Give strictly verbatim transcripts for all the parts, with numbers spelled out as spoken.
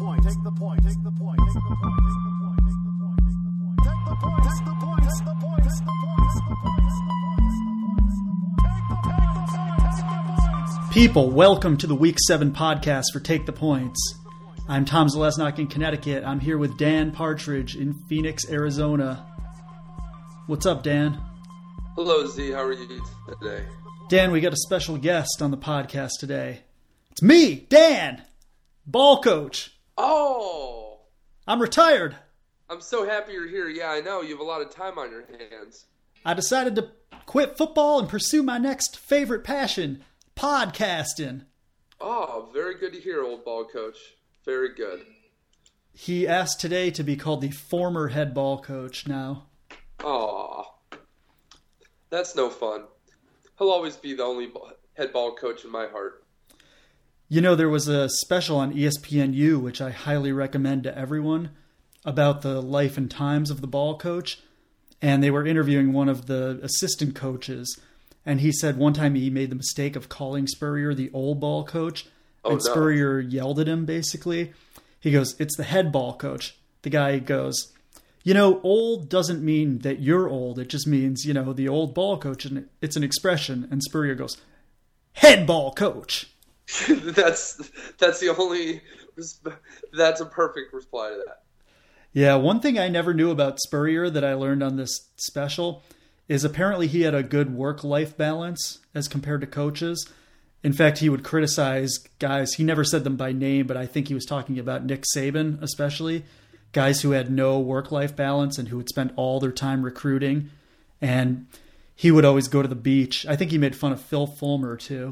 point. Take the point. Take the point. Take the point. Take the point. Take the point. Take the point. Take the point. Take the point. Take the point. Take the point. Take the point. Take the point. Take the point. People, welcome to the Week seven podcast for Take the Points. I'm Tom Zalesnik in Connecticut. I'm here with Dan Partridge in Phoenix, Arizona. What's up, Dan? Hello, Z. How are you today? Dan, we got a special guest on the podcast today. It's me, Dan, ball coach. Oh! I'm retired. I'm so happy you're here. Yeah, I know. You have a lot of time on your hands. I decided to quit football and pursue my next favorite passion, podcasting. Oh, very good to hear, old ball coach. Very good. He asked today to be called the former head ball coach now. Aw. That's no fun. He'll always be the only head ball coach in my heart. You know, there was a special on E S P N U, which I highly recommend to everyone, about the life and times of the ball coach. And they were interviewing one of the assistant coaches. And he said one time he made the mistake of calling Spurrier the old ball coach. Oh, and no. Spurrier yelled at him, basically. He goes, "It's the head ball coach." The guy goes, "You know, old doesn't mean that you're old. It just means, you know, the old ball coach. And it's an expression." And Spurrier goes, "Head ball coach." that's that's the only that's a perfect reply to that. Yeah, one thing I never knew about Spurrier that I learned on this special is apparently he had a good work-life balance as compared to coaches. In fact, he would criticize guys. He never said them by name, but I think he was talking about Nick Saban especially, guys who had no work-life balance and who would spend all their time recruiting. And he would always go to the beach. I think he made fun of Phil Fulmer too.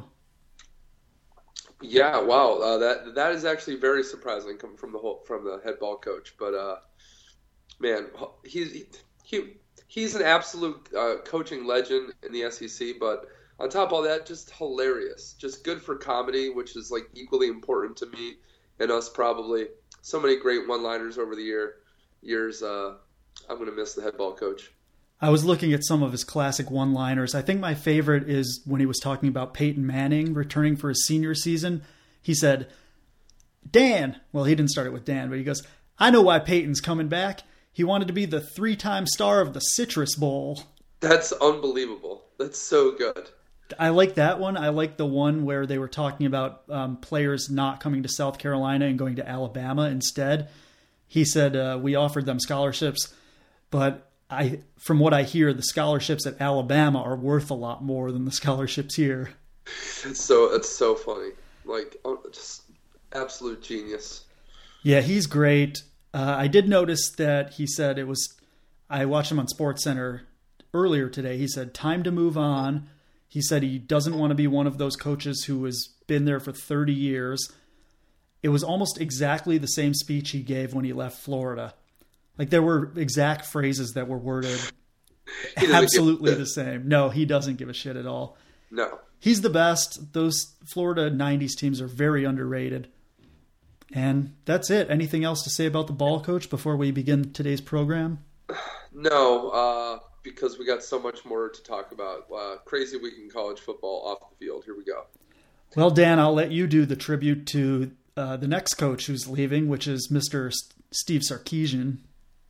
Yeah, wow, uh, that that is actually very surprising coming from the whole from the head ball coach. But uh, man, he's he he's an absolute uh, coaching legend in the S E C. But on top of all that, just hilarious, just good for comedy, which is like equally important to me and us probably. So many great one-liners over the year years. Uh, I'm gonna miss the head ball coach. I was looking at some of his classic one-liners. I think my favorite is when he was talking about Peyton Manning returning for his senior season. He said, "Dan," well, he didn't start it with Dan, but he goes, "I know why Peyton's coming back. He wanted to be the three-time star of the Citrus Bowl." That's unbelievable. That's so good. I like that one. I like the one where they were talking about um, players not coming to South Carolina and going to Alabama instead. He said, uh, "We offered them scholarships, but I, from what I hear, the scholarships at Alabama are worth a lot more than the scholarships here." It's so it's so funny, like just absolute genius. Yeah, he's great. Uh, I did notice that he said it was. I watched him on SportsCenter earlier today. He said time to move on. He said he doesn't want to be one of those coaches who has been there for thirty years. It was almost exactly the same speech he gave when he left Florida. Like, there were exact phrases that were worded absolutely the same. No, he doesn't give a shit at all. No. He's the best. Those Florida nineties teams are very underrated. And that's it. Anything else to say about the ball coach before we begin today's program? No, uh, because we got so much more to talk about. Uh, crazy week in college football off the field. Here we go. Well, Dan, I'll let you do the tribute to uh, the next coach who's leaving, which is Mister S- Steve Sarkisian.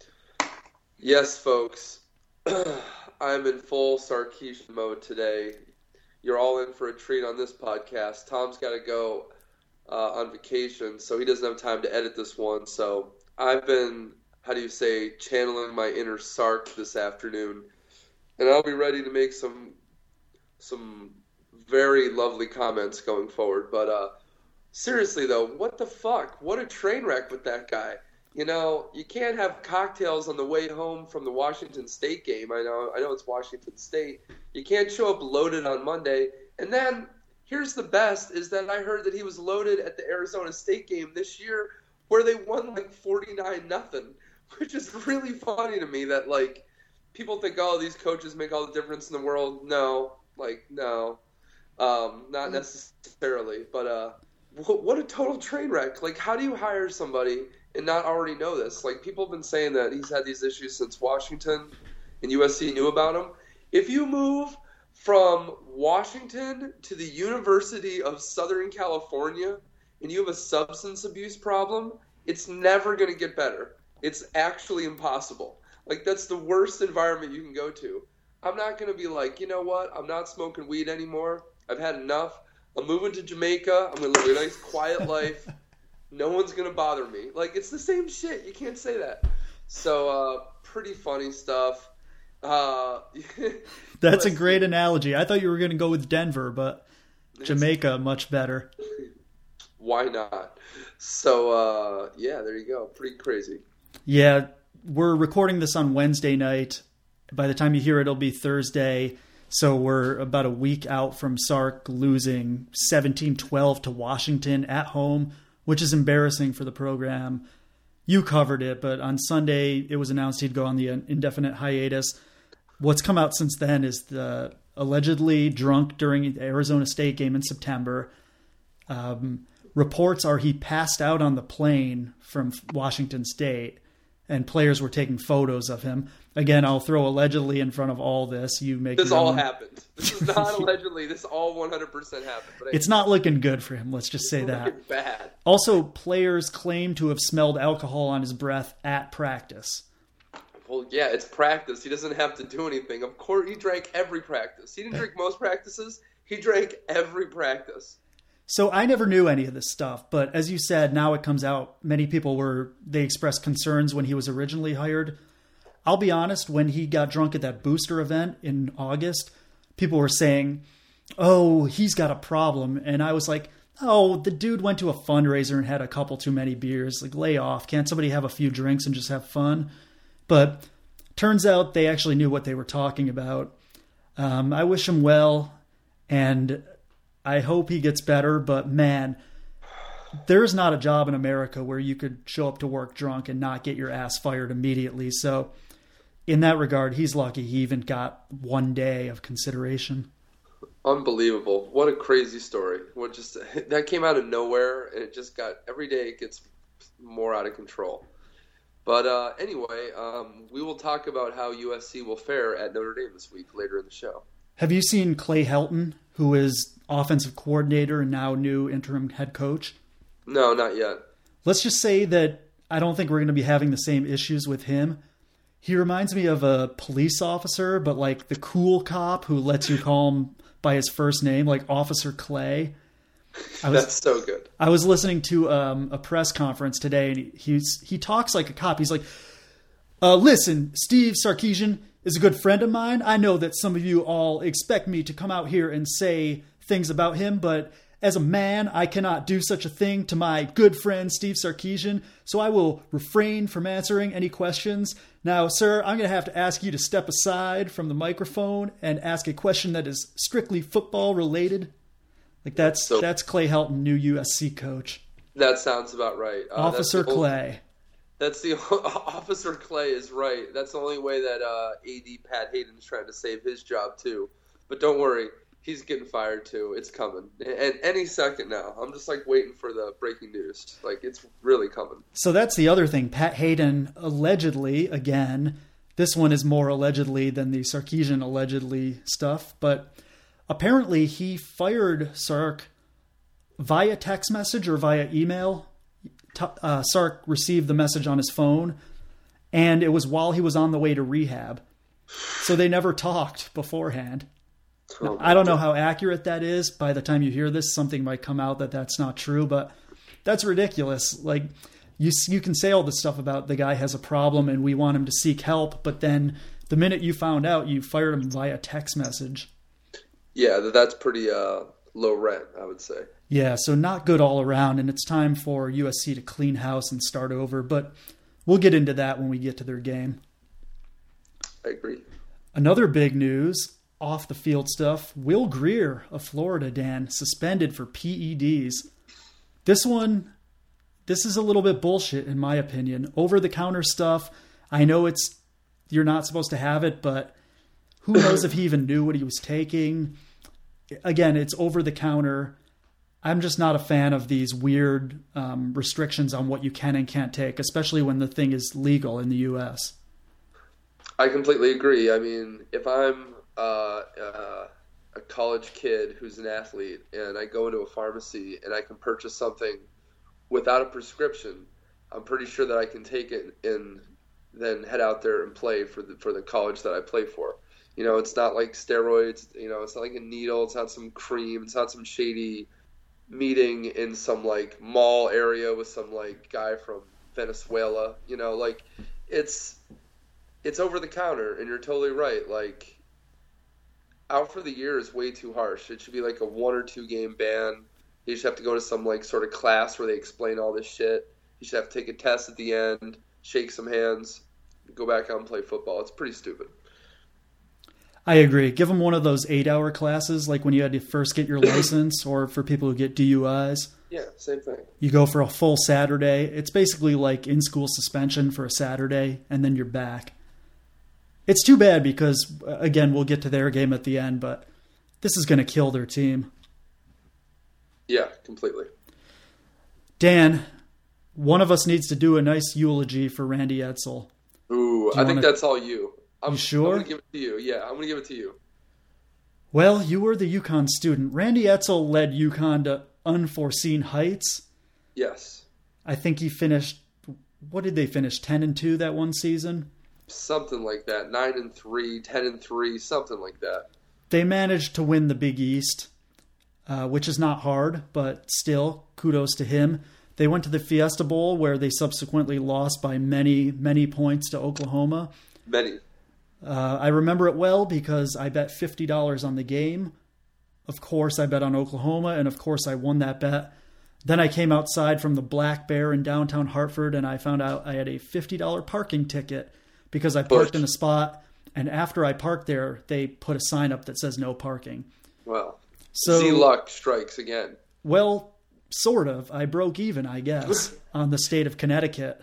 Yes, folks. I'm in full Sarkisian mode today. You're all in for a treat on this podcast. Tom's got to go uh, on vacation, so he doesn't have time to edit this one. So I've been, how do you say, channeling my inner Sark this afternoon. And I'll be ready to make some some very lovely comments going forward. But uh, seriously, though, what the fuck? What a train wreck with that guy. You know, you can't have cocktails on the way home from the Washington State game. I know I know it's Washington State. You can't show up loaded on Monday. And then, here's the best, is that I heard that he was loaded at the Arizona State game this year where they won like forty-nine nothing, which is really funny to me that, like, people think, oh, these coaches make all the difference in the world. No, like, no, um, not necessarily. But uh, what a total train wreck. Like, how do you hire somebody and not already know this? Like, people have been saying that he's had these issues since Washington and U S C knew about him. If you move from Washington to the University of Southern California and you have a substance abuse problem It's never going to get better. It's actually impossible. Like, that's the worst environment you can go to. I'm not going to be like, you know what? I'm not smoking weed anymore. I've had enough. I'm moving to Jamaica. I'm going to live a nice, quiet life. No one's going to bother me. Like, it's the same shit. You can't say that. So, uh, pretty funny stuff. Uh, That's a great analogy. I thought you were going to go with Denver, but Jamaica, much better. Why not? So, uh, yeah, there you go. Pretty crazy. Yeah, we're recording this on Wednesday night. By the time you hear it, it'll be Thursday. So we're about a week out from Sark losing seventeen twelve to Washington at home, which is embarrassing for the program. You covered it, but on Sunday it was announced he'd go on the indefinite hiatus. What's come out since then is the allegedly drunk during the Arizona State game in September. Um, reports are he passed out on the plane from Washington State, and players were taking photos of him. Again, I'll throw allegedly in front of all this. You make this your all own. happened. This is not allegedly. This all one hundred percent happened. But It's not looking good for him. Let's just say it's that. looking bad. Also, players claim to have smelled alcohol on his breath at practice. Well, yeah, it's practice. He doesn't have to do anything. Of course, he drank every practice. He didn't drink most practices. He drank every practice. So I never knew any of this stuff, but as you said, now it comes out. Many people were, they expressed concerns when he was originally hired. I'll be honest, when he got drunk at that booster event in August, people were saying, oh, he's got a problem. And I was like, oh, the dude went to a fundraiser and had a couple too many beers. Like, lay off. Can't somebody have a few drinks and just have fun? But turns out they actually knew what they were talking about. Um, I wish him well, and I hope he gets better. But man, there's not a job in America where you could show up to work drunk and not get your ass fired immediately. So in that regard, he's lucky he even got one day of consideration. Unbelievable. What a crazy story. What just that came out of nowhere, and it just got, every day it gets more out of control. But uh, anyway, um, we will talk about how U S C will fare at Notre Dame this week later in the show. Have you seen Clay Helton, who is offensive coordinator and now new interim head coach? No, not yet. Let's just say that I don't think we're going to be having the same issues with him. He reminds me of a police officer, but like the cool cop who lets you call him by his first name, like Officer Clay. I was, That's so good. I was listening to um, a press conference today, and he, he's he talks like a cop. He's like, uh, listen, Steve Sarkisian is a good friend of mine. I know that some of you all expect me to come out here and say things about him, but as a man, I cannot do such a thing to my good friend Steve Sarkisian, so I will refrain from answering any questions. Now, sir, I'm going to have to ask you to step aside from the microphone and ask a question that is strictly football related. Like that's So- that's Clay Helton, new U S C coach. That sounds about right. Uh, Officer that's the only- Clay. That's the Officer Clay is right. That's the only way that uh, A D Pat Hayden's trying to save his job too. But don't worry, he's getting fired too. It's coming, and any second now. I'm just like waiting for the breaking news. Like it's really coming. So that's the other thing. Pat Hayden allegedly, again, this one is more allegedly than the Sarkisian allegedly stuff, but apparently he fired Sark via text message or via email. Uh, Sark received the message on his phone, and it was while he was on the way to rehab. So they never talked beforehand. Oh, I don't know how accurate that is. By the time you hear this, something might come out that that's not true, but that's ridiculous. Like you, you can say all this stuff about the guy has a problem and we want him to seek help, but then the minute you found out, you fired him via text message. Yeah, that- that's pretty uh, low rent, I would say. Yeah, so not good all around, and it's time for U S C to clean house and start over, but we'll get into that when we get to their game. I agree. Another big news, off the field stuff, Will Grier of Florida, Dan, suspended for P E Ds. This one, this is a little bit bullshit in my opinion. Over-the-counter stuff, I know it's you're not supposed to have it, but who knows if he even knew what he was taking. Again, it's over-the-counter. I'm just not a fan of these weird um, restrictions on what you can and can't take, especially when the thing is legal in the U S. I completely agree. I mean, if I'm uh, uh, a college kid who's an athlete and I go into a pharmacy and I can purchase something without a prescription I'm pretty sure that I can take it and then head out there and play for the for the college that I play for. You know, it's not like steroids. You know, it's not like a needle. It's not some cream. It's not some shady meeting in some like mall area with some like guy from Venezuela. You know, like it's it's over the counter, and you're totally right. Like, out for the year is way too harsh. It should be like a one or two game ban. You should have to go to some like sort of class where they explain all this shit. You should have to take a test at the end, shake some hands, go back out and play football. It's pretty stupid. I agree. Give them one of those eight-hour classes, like when you had to first get your license, or for people who get D U Is. Yeah, same thing. You go for a full Saturday. It's basically like in-school suspension for a Saturday, and then you're back. It's too bad because, again, we'll get to their game at the end, but this is going to kill their team. Yeah, completely. Dan, one of us needs to do a nice eulogy for Randy Edsall. Ooh, I think wanna... that's all you. I'm, you sure? I'm going to give it to you. Yeah, I'm going to give it to you. Well, you were the UConn student. Randy Edsall led UConn to unforeseen heights. Yes. I think he finished, what did they finish, ten and two that one season? Something like that. nine and three, ten and three, something like that. They managed to win the Big East, uh, which is not hard, but still, kudos to him. They went to the Fiesta Bowl, where they subsequently lost by many, many points to Oklahoma. Many. Uh, I remember it well because I bet fifty dollars on the game. Of course, I bet on Oklahoma, and of course, I won that bet. Then I came outside from the Black Bear in downtown Hartford, and I found out I had a fifty dollars parking ticket because I parked in a spot, and after I parked there, they put a sign up that says no parking. Well, so Z-Luck strikes again. Well, sort of. I broke even, I guess, on the state of Connecticut.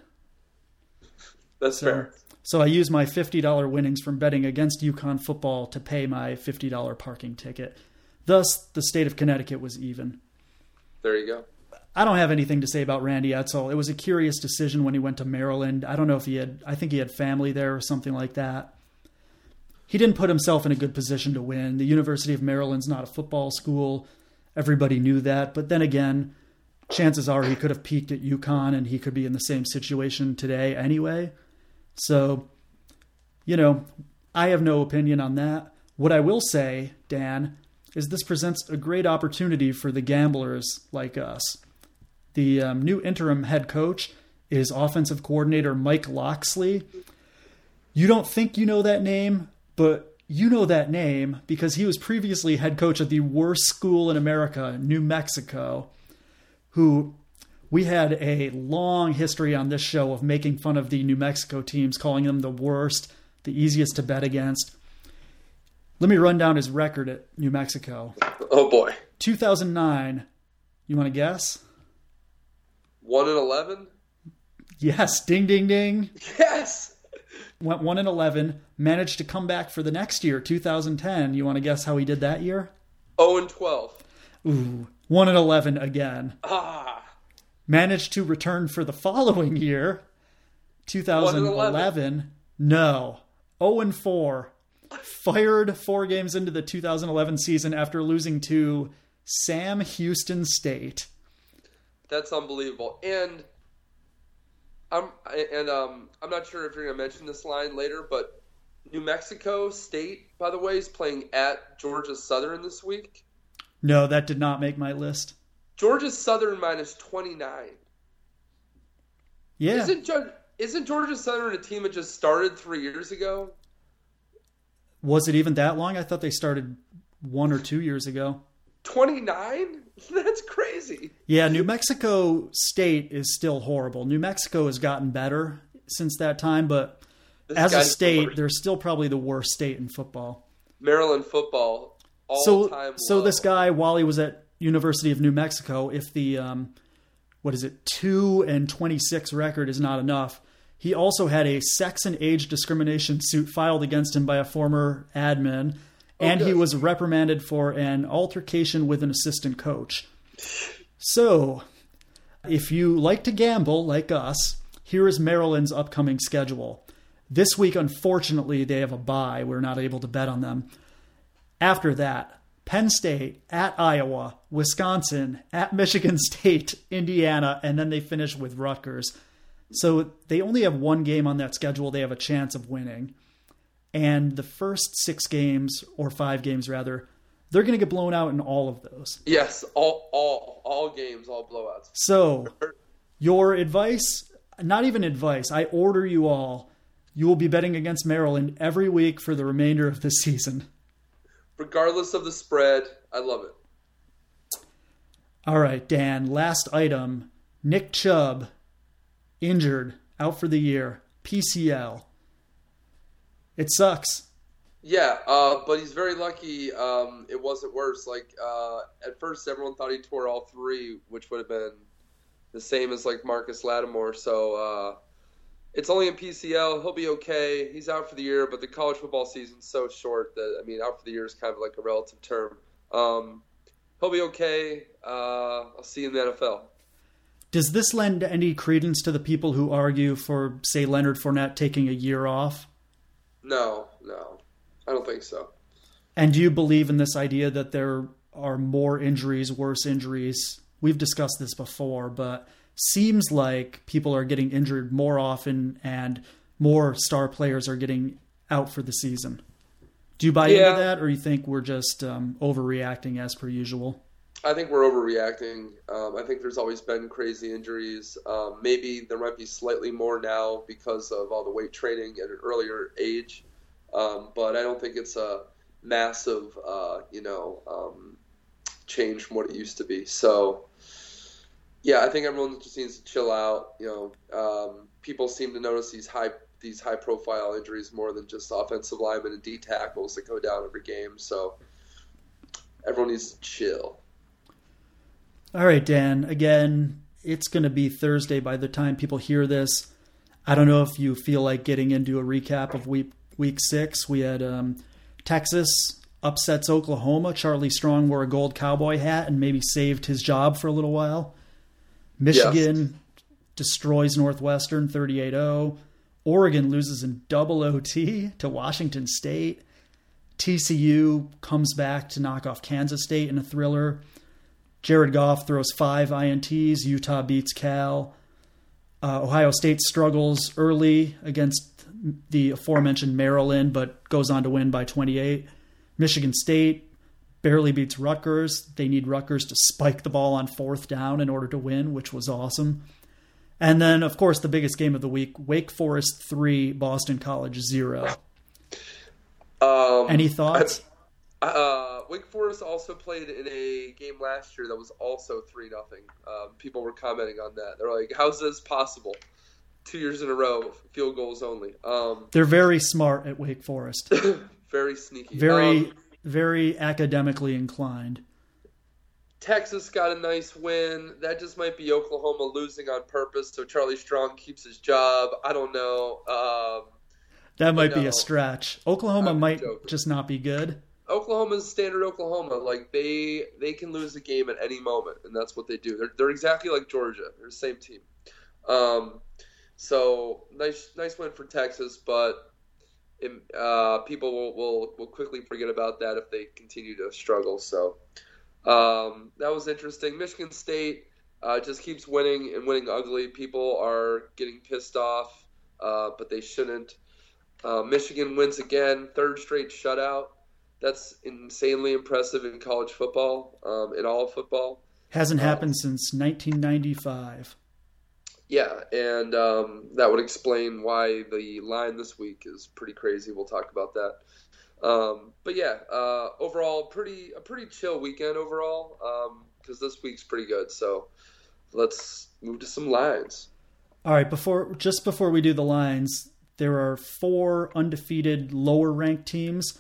That's so, fair. So I used my fifty dollars winnings from betting against UConn football to pay my fifty dollars parking ticket. Thus, the state of Connecticut was even. There you go. I don't have anything to say about Randy Edsall. It was a curious decision when he went to Maryland. I don't know if he had, I think he had family there or something like that. He didn't put himself in a good position to win. The University of Maryland's not a football school. Everybody knew that. But then again, chances are he could have peaked at UConn and he could be in the same situation today anyway. So, you know, I have no opinion on that. What I will say, Dan, is this presents a great opportunity for the gamblers like us. The um, new interim head coach is offensive coordinator Mike Locksley. You don't think you know that name, but you know that name because he was previously head coach at the worst school in America, New Mexico, who we had a long history on this show of making fun of the New Mexico teams, calling them the worst, the easiest to bet against. Let me run down his record at New Mexico. Oh, boy. two thousand nine. You want to guess? one and eleven? Yes. Ding, ding, ding. Yes. Went one and eleven. Managed to come back for the next year, two thousand ten. You want to guess how he did that year? oh and twelve. Ooh. one and eleven again. Ah. Managed to return for the following year, two thousand eleven. No. oh and four. Fired four games into the two thousand eleven season after losing to Sam Houston State. That's unbelievable. And I'm and um I'm not sure if you're going to mention this line later, but New Mexico State, by the way, is playing at Georgia Southern this week. No, that did not make my list. Georgia Southern minus twenty-nine. Yeah. Isn't isn't Georgia Southern a team that just started three years ago? Was it even that long? I thought they started one or two years ago. twenty-nine? That's crazy. Yeah, New Mexico State is still horrible. New Mexico has gotten better since that time, but this as a state, the they're still probably the worst state in football. Maryland football, all so, time So low. this guy, while he was at University of New Mexico, if the, um, what is it, two and twenty-six record is not enough, he also had a sex and age discrimination suit filed against him by a former admin, oh, and good. He was reprimanded for an altercation with an assistant coach. So, if you like to gamble like us, here is Maryland's upcoming schedule. This week, unfortunately, they have a bye. We're not able to bet on them. After that, Penn State, at Iowa, Wisconsin, at Michigan State, Indiana, and then they finish with Rutgers. So they only have one game on that schedule they have a chance of winning. And the first six games, or five games rather, they're going to get blown out in all of those. Yes, all all all games, all blowouts. So your advice, not even advice, I order you all, you will be betting against Maryland every week for the remainder of the season. Regardless of the spread, I love it. All right, Dan, last item. Nick Chubb, injured, out for the year, P C L. It sucks. Yeah, uh, but he's very lucky um, it wasn't worse. Like, uh, at first, everyone thought he tore all three, which would have been the same as, like, Marcus Lattimore. So uh, it's only in P C L. He'll be okay. He's out for the year, but the college football season's so short that, I mean, out for the year is kind of like a relative term. Um, he'll be okay. Uh, I'll see you in the N F L. Does this lend any credence to the people who argue for, say, Leonard Fournette taking a year off? No, no. I don't think so. And do you believe in this idea that there are more injuries, worse injuries? We've discussed this before, but seems like people are getting injured more often and more star players are getting out for the season. Do you buy yeah. into that, or you think we're just um, overreacting as per usual? I think we're overreacting. Um, I think there's always been crazy injuries. Um, maybe there might be slightly more now because of all the weight training at an earlier age. Um, but I don't think it's a massive, uh, you know, um, change from what it used to be. So, yeah, I think everyone just needs to chill out. You know, um, people seem to notice these high these high profile injuries more than just offensive linemen and D tackles that go down every game. So, everyone needs to chill. All right, Dan. Again, it's going to be Thursday by the time people hear this. I don't know if you feel like getting into a recap of week. Week six, we had um, Texas upsets Oklahoma. Charlie Strong wore a gold cowboy hat and maybe saved his job for a little while. Michigan yes. destroys Northwestern thirty-eight oh. Oregon loses in double O T to Washington State. T C U comes back to knock off Kansas State in a thriller. Jared Goff throws five I N Ts. Utah beats Cal. Uh, Ohio State struggles early against the aforementioned Maryland, but goes on to win by twenty-eight. Michigan State barely beats Rutgers. They need Rutgers to spike the ball on fourth down in order to win, which was awesome. And then, of course, the biggest game of the week, Wake Forest three, Boston College zero. Um, Any thoughts? Uh, Wake Forest also played in a game last year that was also three nothing. Um, people were commenting on that. They're like, how's this possible? Two years in a row, field goals only. Um, They're very smart at Wake Forest. Very sneaky. Very, um, very academically inclined. Texas got a nice win. That just might be Oklahoma losing on purpose so Charlie Strong keeps his job. I don't know. Um, that might no. be a stretch. Oklahoma I'm might joking. just not be good. Oklahoma's standard Oklahoma. Like, they they can lose a game at any moment, and that's what they do. They're, they're exactly like Georgia. They're the same team. Um, so, nice nice win for Texas, but it, uh, people will, will, will quickly forget about that if they continue to struggle. So, um, that was interesting. Michigan State uh, just keeps winning and winning ugly. People are getting pissed off, uh, but they shouldn't. Uh, Michigan wins again, third straight shutout. That's insanely impressive in college football, um, in all football. Hasn't um, happened since nineteen ninety-five. Yeah, and um, that would explain why the line this week is pretty crazy. We'll talk about that. Um, but yeah, uh, overall, pretty a pretty chill weekend overall because um, this week's pretty good. So let's move to some lines. All right, before just before we do the lines, there are four undefeated lower-ranked teams.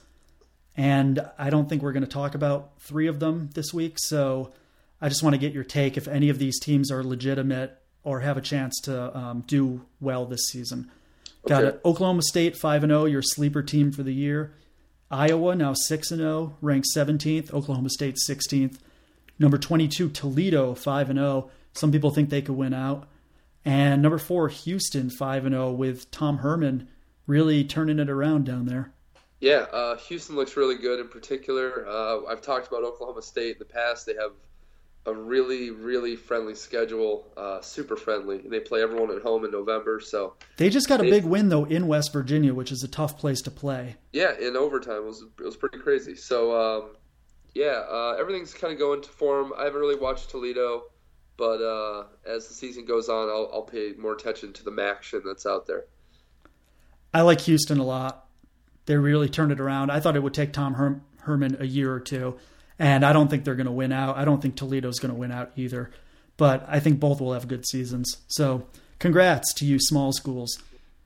And I don't think we're going to talk about three of them this week. So I just want to get your take if any of these teams are legitimate or have a chance to um, do well this season. Okay. Got it. Oklahoma State five and oh, your sleeper team for the year. Iowa now six and oh, ranked seventeenth. Oklahoma State sixteenth. Number twenty-two, Toledo five and oh. Some people think they could win out. And number four, Houston five and oh with Tom Herman really turning it around down there. Yeah, uh, Houston looks really good in particular. Uh, I've talked about Oklahoma State in the past. They have a really, really friendly schedule, uh, super friendly. They play everyone at home in November, so They just got a they, big win, though, in West Virginia, which is a tough place to play. yeah, in overtime. It was, it was pretty crazy. So, um, yeah, uh, everything's kind of going to form. I haven't really watched Toledo, but uh, as the season goes on, I'll, I'll pay more attention to the action that's out there. I like Houston a lot. They really turned it around. I thought it would take Tom Her- Herman a year or two. And I don't think they're going to win out. I don't think Toledo's going to win out either. But I think both will have good seasons. So congrats to you small schools.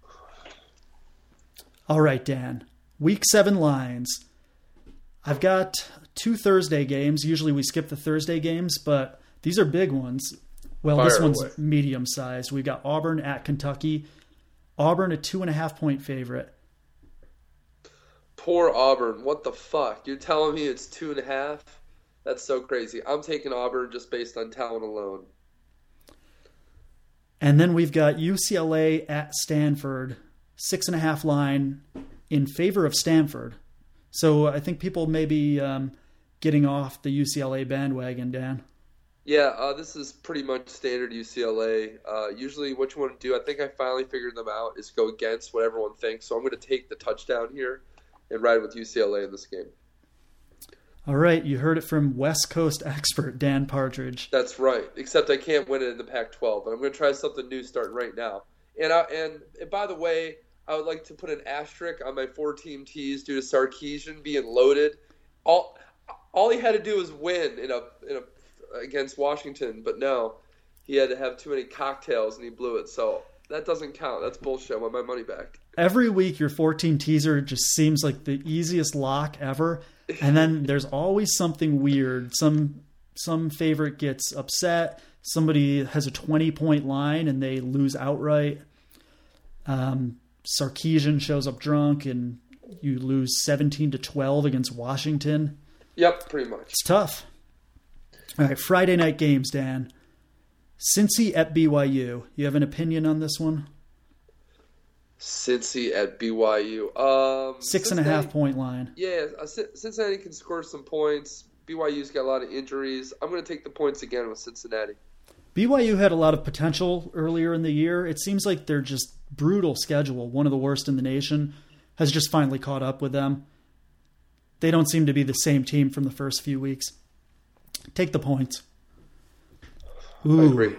All right, Dan. Week seven lines. I've got two Thursday games. Usually we skip the Thursday games, but these are big ones. Well, Fire this one's away. medium-sized. We got Auburn at Kentucky. Auburn, a two-and-a-half-point favorite. Poor Auburn. What the fuck? You're telling me it's two and a half? That's so crazy. I'm taking Auburn just based on talent alone. And then we've got U C L A at Stanford, six and a half line in favor of Stanford. So I think people may be um, getting off the U C L A bandwagon, Dan. Yeah, uh, this is pretty much standard U C L A. Uh, usually what you want to do, I think I finally figured them out, is go against what everyone thinks. So I'm going to take the touchdown here and ride with U C L A in this game. All right, you heard it from West Coast expert Dan Partridge. That's right, except I can't win it in the Pac twelve. But I'm going to try something new starting right now. And, I, and and by the way, I would like to put an asterisk on my four-team tease due to Sarkisian being loaded. All all he had to do was win in a in a against Washington, but no, he had to have too many cocktails and he blew it. So that doesn't count. That's bullshit. I want my money back. Every week, your four-team teaser just seems like the easiest lock ever. And then there's always something weird. Some some favorite gets upset. Somebody has a twenty-point line and they lose outright. Um, Sarkisian shows up drunk and you lose seventeen to twelve against Washington. Yep, pretty much. It's tough. All right, Friday night games, Dan. Cincy at B Y U. You have an opinion on this one? Cincy at B Y U. Um, Six and a half point line. Yeah, uh, Cincinnati can score some points. B Y U's got a lot of injuries. I'm going to take the points again with Cincinnati. B Y U had a lot of potential earlier in the year. It seems like their just brutal schedule, one of the worst in the nation, has just finally caught up with them. They don't seem to be the same team from the first few weeks. Take the points. Ooh. I agree.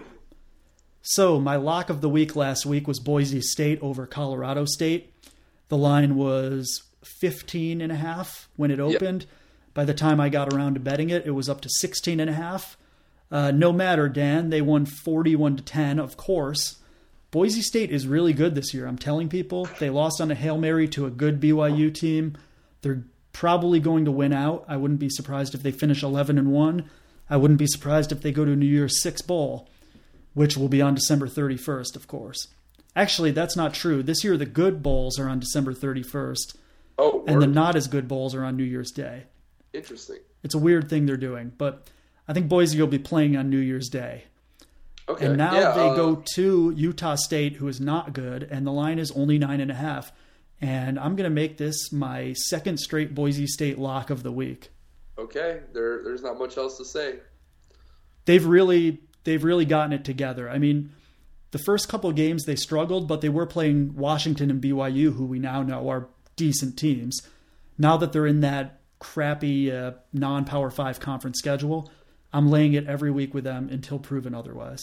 So my lock of the week last week was Boise State over Colorado State. The line was fifteen and a half when it opened. Yep. By the time I got around to betting it, it was up to sixteen and a half. Uh, no matter, Dan, they won forty-one to ten, of course. Boise State is really good this year. I'm telling people they lost on a Hail Mary to a good B Y U team. They're probably going to win out. I wouldn't be surprised if they finish eleven and one. I wouldn't be surprised if they go to New Year's Six Bowl, which will be on December thirty-first, of course. Actually, that's not true. This year, the good bowls are on December thirty-first, oh, and the not as good bowls are on New Year's Day. Interesting. It's a weird thing they're doing, but I think Boise will be playing on New Year's Day. Okay. And now yeah, they uh, go to Utah State, who is not good, and the line is only nine and a half. And I'm going to make this my second straight Boise State lock of the week. Okay, there, there's not much else to say. They've really, they've really gotten it together. I mean, the first couple of games they struggled, but they were playing Washington and B Y U, who we now know are decent teams. Now that they're in that crappy uh, non-Power five conference schedule, I'm laying it every week with them until proven otherwise.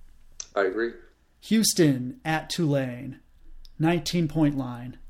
I agree. Houston at Tulane, nineteen-point line.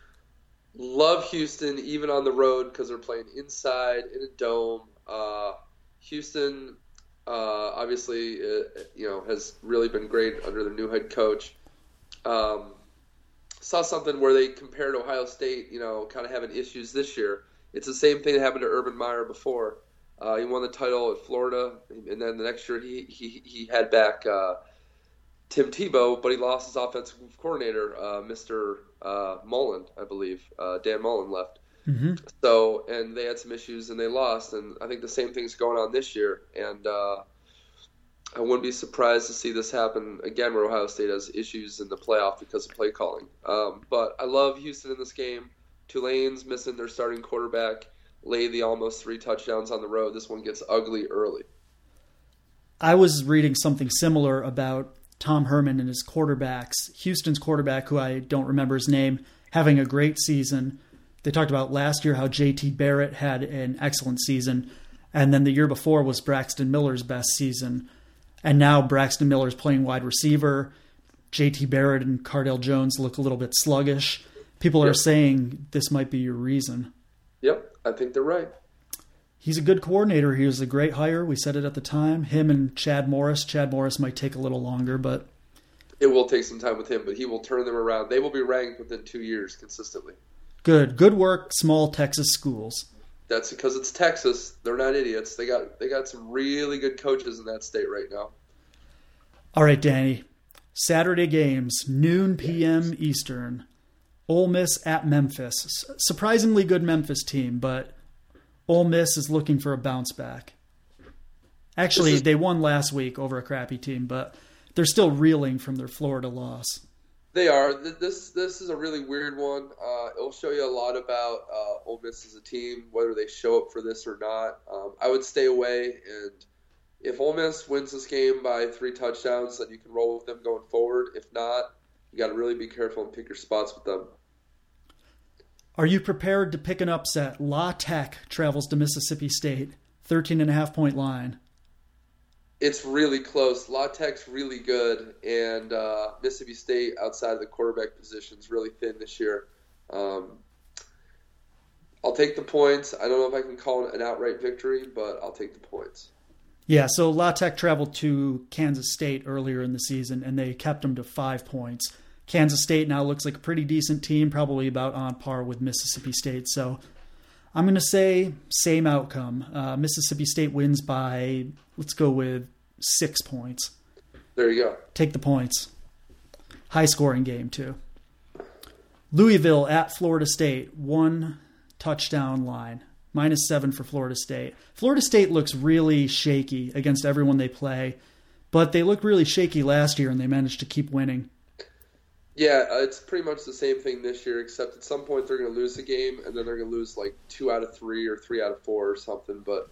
Love Houston, even on the road, because they're playing inside in a dome. Uh, Houston, uh, obviously, uh, you know, has really been great under their new head coach. Um, saw something where they compared Ohio State, you know, kind of having issues this year. It's the same thing that happened to Urban Meyer before. Uh, he won the title at Florida, and then the next year he he, he had back uh, Tim Tebow, but he lost his offensive coordinator, uh, Mister Uh, Mullen, I believe. Uh, Dan Mullen left. Mm-hmm. So, and they had some issues and they lost, and I think the same thing's going on this year. And uh, I wouldn't be surprised to see this happen again, where Ohio State has issues in the playoff because of play calling. Um, but I love Houston in this game. Tulane's missing their starting quarterback. Lay the almost three touchdowns on the road. This one gets ugly early. I was reading something similar about Tom Herman and his quarterbacks. Houston's quarterback, who I don't remember his name, having a great season. They talked about last year how J T Barrett had an excellent season, and then the year before was Braxton Miller's best season. And now Braxton Miller's playing wide receiver. J T Barrett and Cardale Jones look a little bit sluggish. People are Yep. saying this might be your reason. Yep, I think they're right. He's a good coordinator. He was a great hire. We said it at the time. Him and Chad Morris. Chad Morris might take a little longer, but It will take some time with him, but he will turn them around. They will be ranked within two years consistently. good. Good work, small Texas schools. That's because it's Texas. They're not idiots. They got they got some really good coaches in that state right now. All right, Danny. Saturday games, noon p m. Eastern. Ole Miss at Memphis. S- Surprisingly good Memphis team, but Ole Miss is looking for a bounce back. Actually, This is- they won last week over a crappy team, but they're still reeling from their Florida loss. They are. Th- This this is a really weird one. Uh, it'll show you a lot about uh, Ole Miss as a team, whether they show up for this or not. Um, I would stay away, and if Ole Miss wins this game by three touchdowns, then you can roll with them going forward. If not, you got to really be careful and pick your spots with them. Are you prepared to pick an upset? La Tech travels to Mississippi State, thirteen and a half point line. It's really close. La Tech's really good, and uh, Mississippi State, outside of the quarterback position, is really thin this year. Um, I'll take the points. I don't know if I can call it an outright victory, but I'll take the points. Yeah, so La Tech traveled to Kansas State earlier in the season, and they kept them to five points. Kansas State now looks like a pretty decent team, probably about on par with Mississippi State. So I'm going to say same outcome. Uh, Mississippi State wins by, let's go with six points. There you go. Take the points. High scoring game, too. Louisville at Florida State, one touchdown line. Minus seven for Florida State. Florida State looks really shaky against everyone they play, but they looked really shaky last year and they managed to keep winning. Yeah, uh, it's pretty much the same thing this year, except at some point they're going to lose the game, and then they're going to lose like two out of three or three out of four or something. But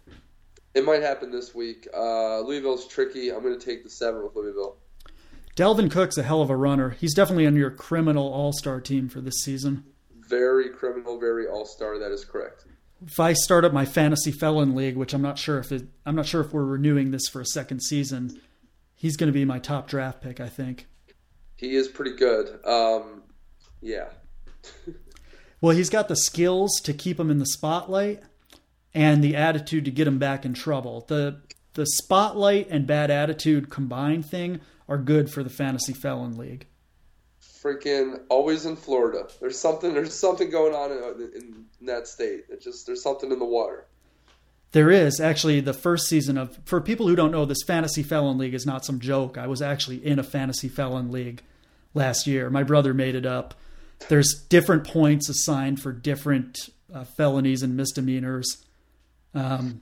it might happen this week. Uh, Louisville's tricky. I'm going to take the seven with Louisville. Delvin Cook's a hell of a runner. He's definitely on your criminal all-star team for this season. Very criminal, very all-star. That is correct. If I start up my fantasy felon league, which I'm not sure if it, I'm not sure if we're renewing this for a second season, he's going to be my top draft pick, I think. He is pretty good. Um, yeah. Well, he's got the skills to keep him in the spotlight and the attitude to get him back in trouble. The the spotlight and bad attitude combined thing are good for the fantasy felon league. Freaking always in Florida. There's something. There's something going on in, in, in that state. It just there's something in the water. There is actually the first season of, for people who don't know, this fantasy felon league is not some joke. I was actually in a fantasy felon league last year. My brother made it up. There's different points assigned for different uh, felonies and misdemeanors. Um,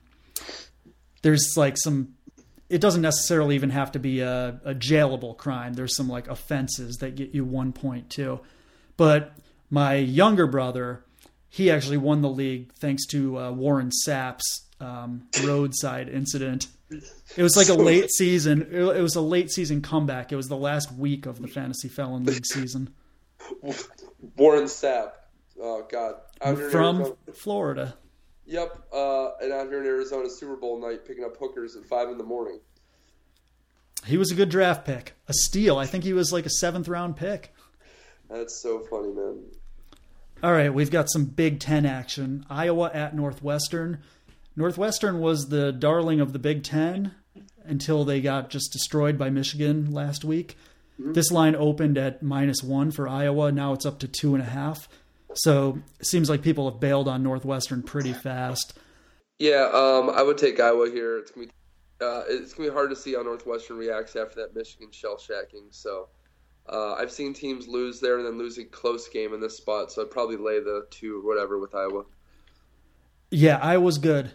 there's like some, it doesn't necessarily even have to be a, a jailable crime. There's some like offenses that get you one point too. But my younger brother, he actually won the league thanks to uh, Warren Sapp's um, roadside incident. It was like a late season. It was a late season comeback. It was the last week of the Fantasy Felon League season. Warren Sapp. Oh God. Out here in From Arizona. Florida. Yep. Uh, and out here in Arizona, Super Bowl night, picking up hookers at five in the morning. He was a good draft pick, a steal. I think he was like a seventh round pick. That's so funny, man. All right, we've got some Big Ten action. Iowa at Northwestern. Northwestern was the darling of the Big Ten until they got just destroyed by Michigan last week. Mm-hmm. This line opened at minus one for Iowa. Now it's up to two and a half. So it seems like people have bailed on Northwestern pretty fast. Yeah, um, I would take Iowa here. It's gonna be uh, it's gonna be hard to see how Northwestern reacts after that Michigan shell shacking. So uh, I've seen teams lose there and then lose a close game in this spot. So I'd probably lay the two or whatever with Iowa. Yeah, Iowa's good.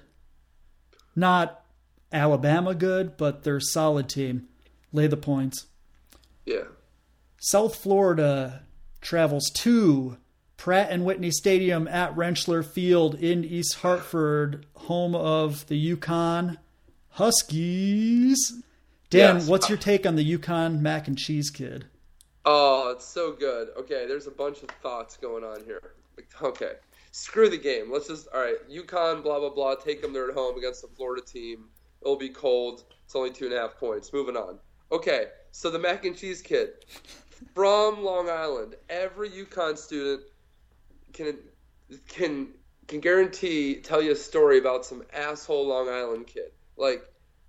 Not Alabama good, but they're a solid team. Lay the points. Yeah. South Florida travels to Pratt and Whitney Stadium at Rentschler Field in East Hartford, home of the UConn Huskies. Dan, Yes. what's your take on the UConn mac and cheese kid? Oh, it's so good. Okay, there's a bunch of thoughts going on here. Okay, screw the game. Let's just, all right, UConn, blah, blah, blah. Take them there at home against the Florida team. It'll be cold. It's only two and a half points. Moving on. Okay, so the mac and cheese kid from Long Island. Every UConn student can can can guarantee tell you a story about some asshole Long Island kid. Like,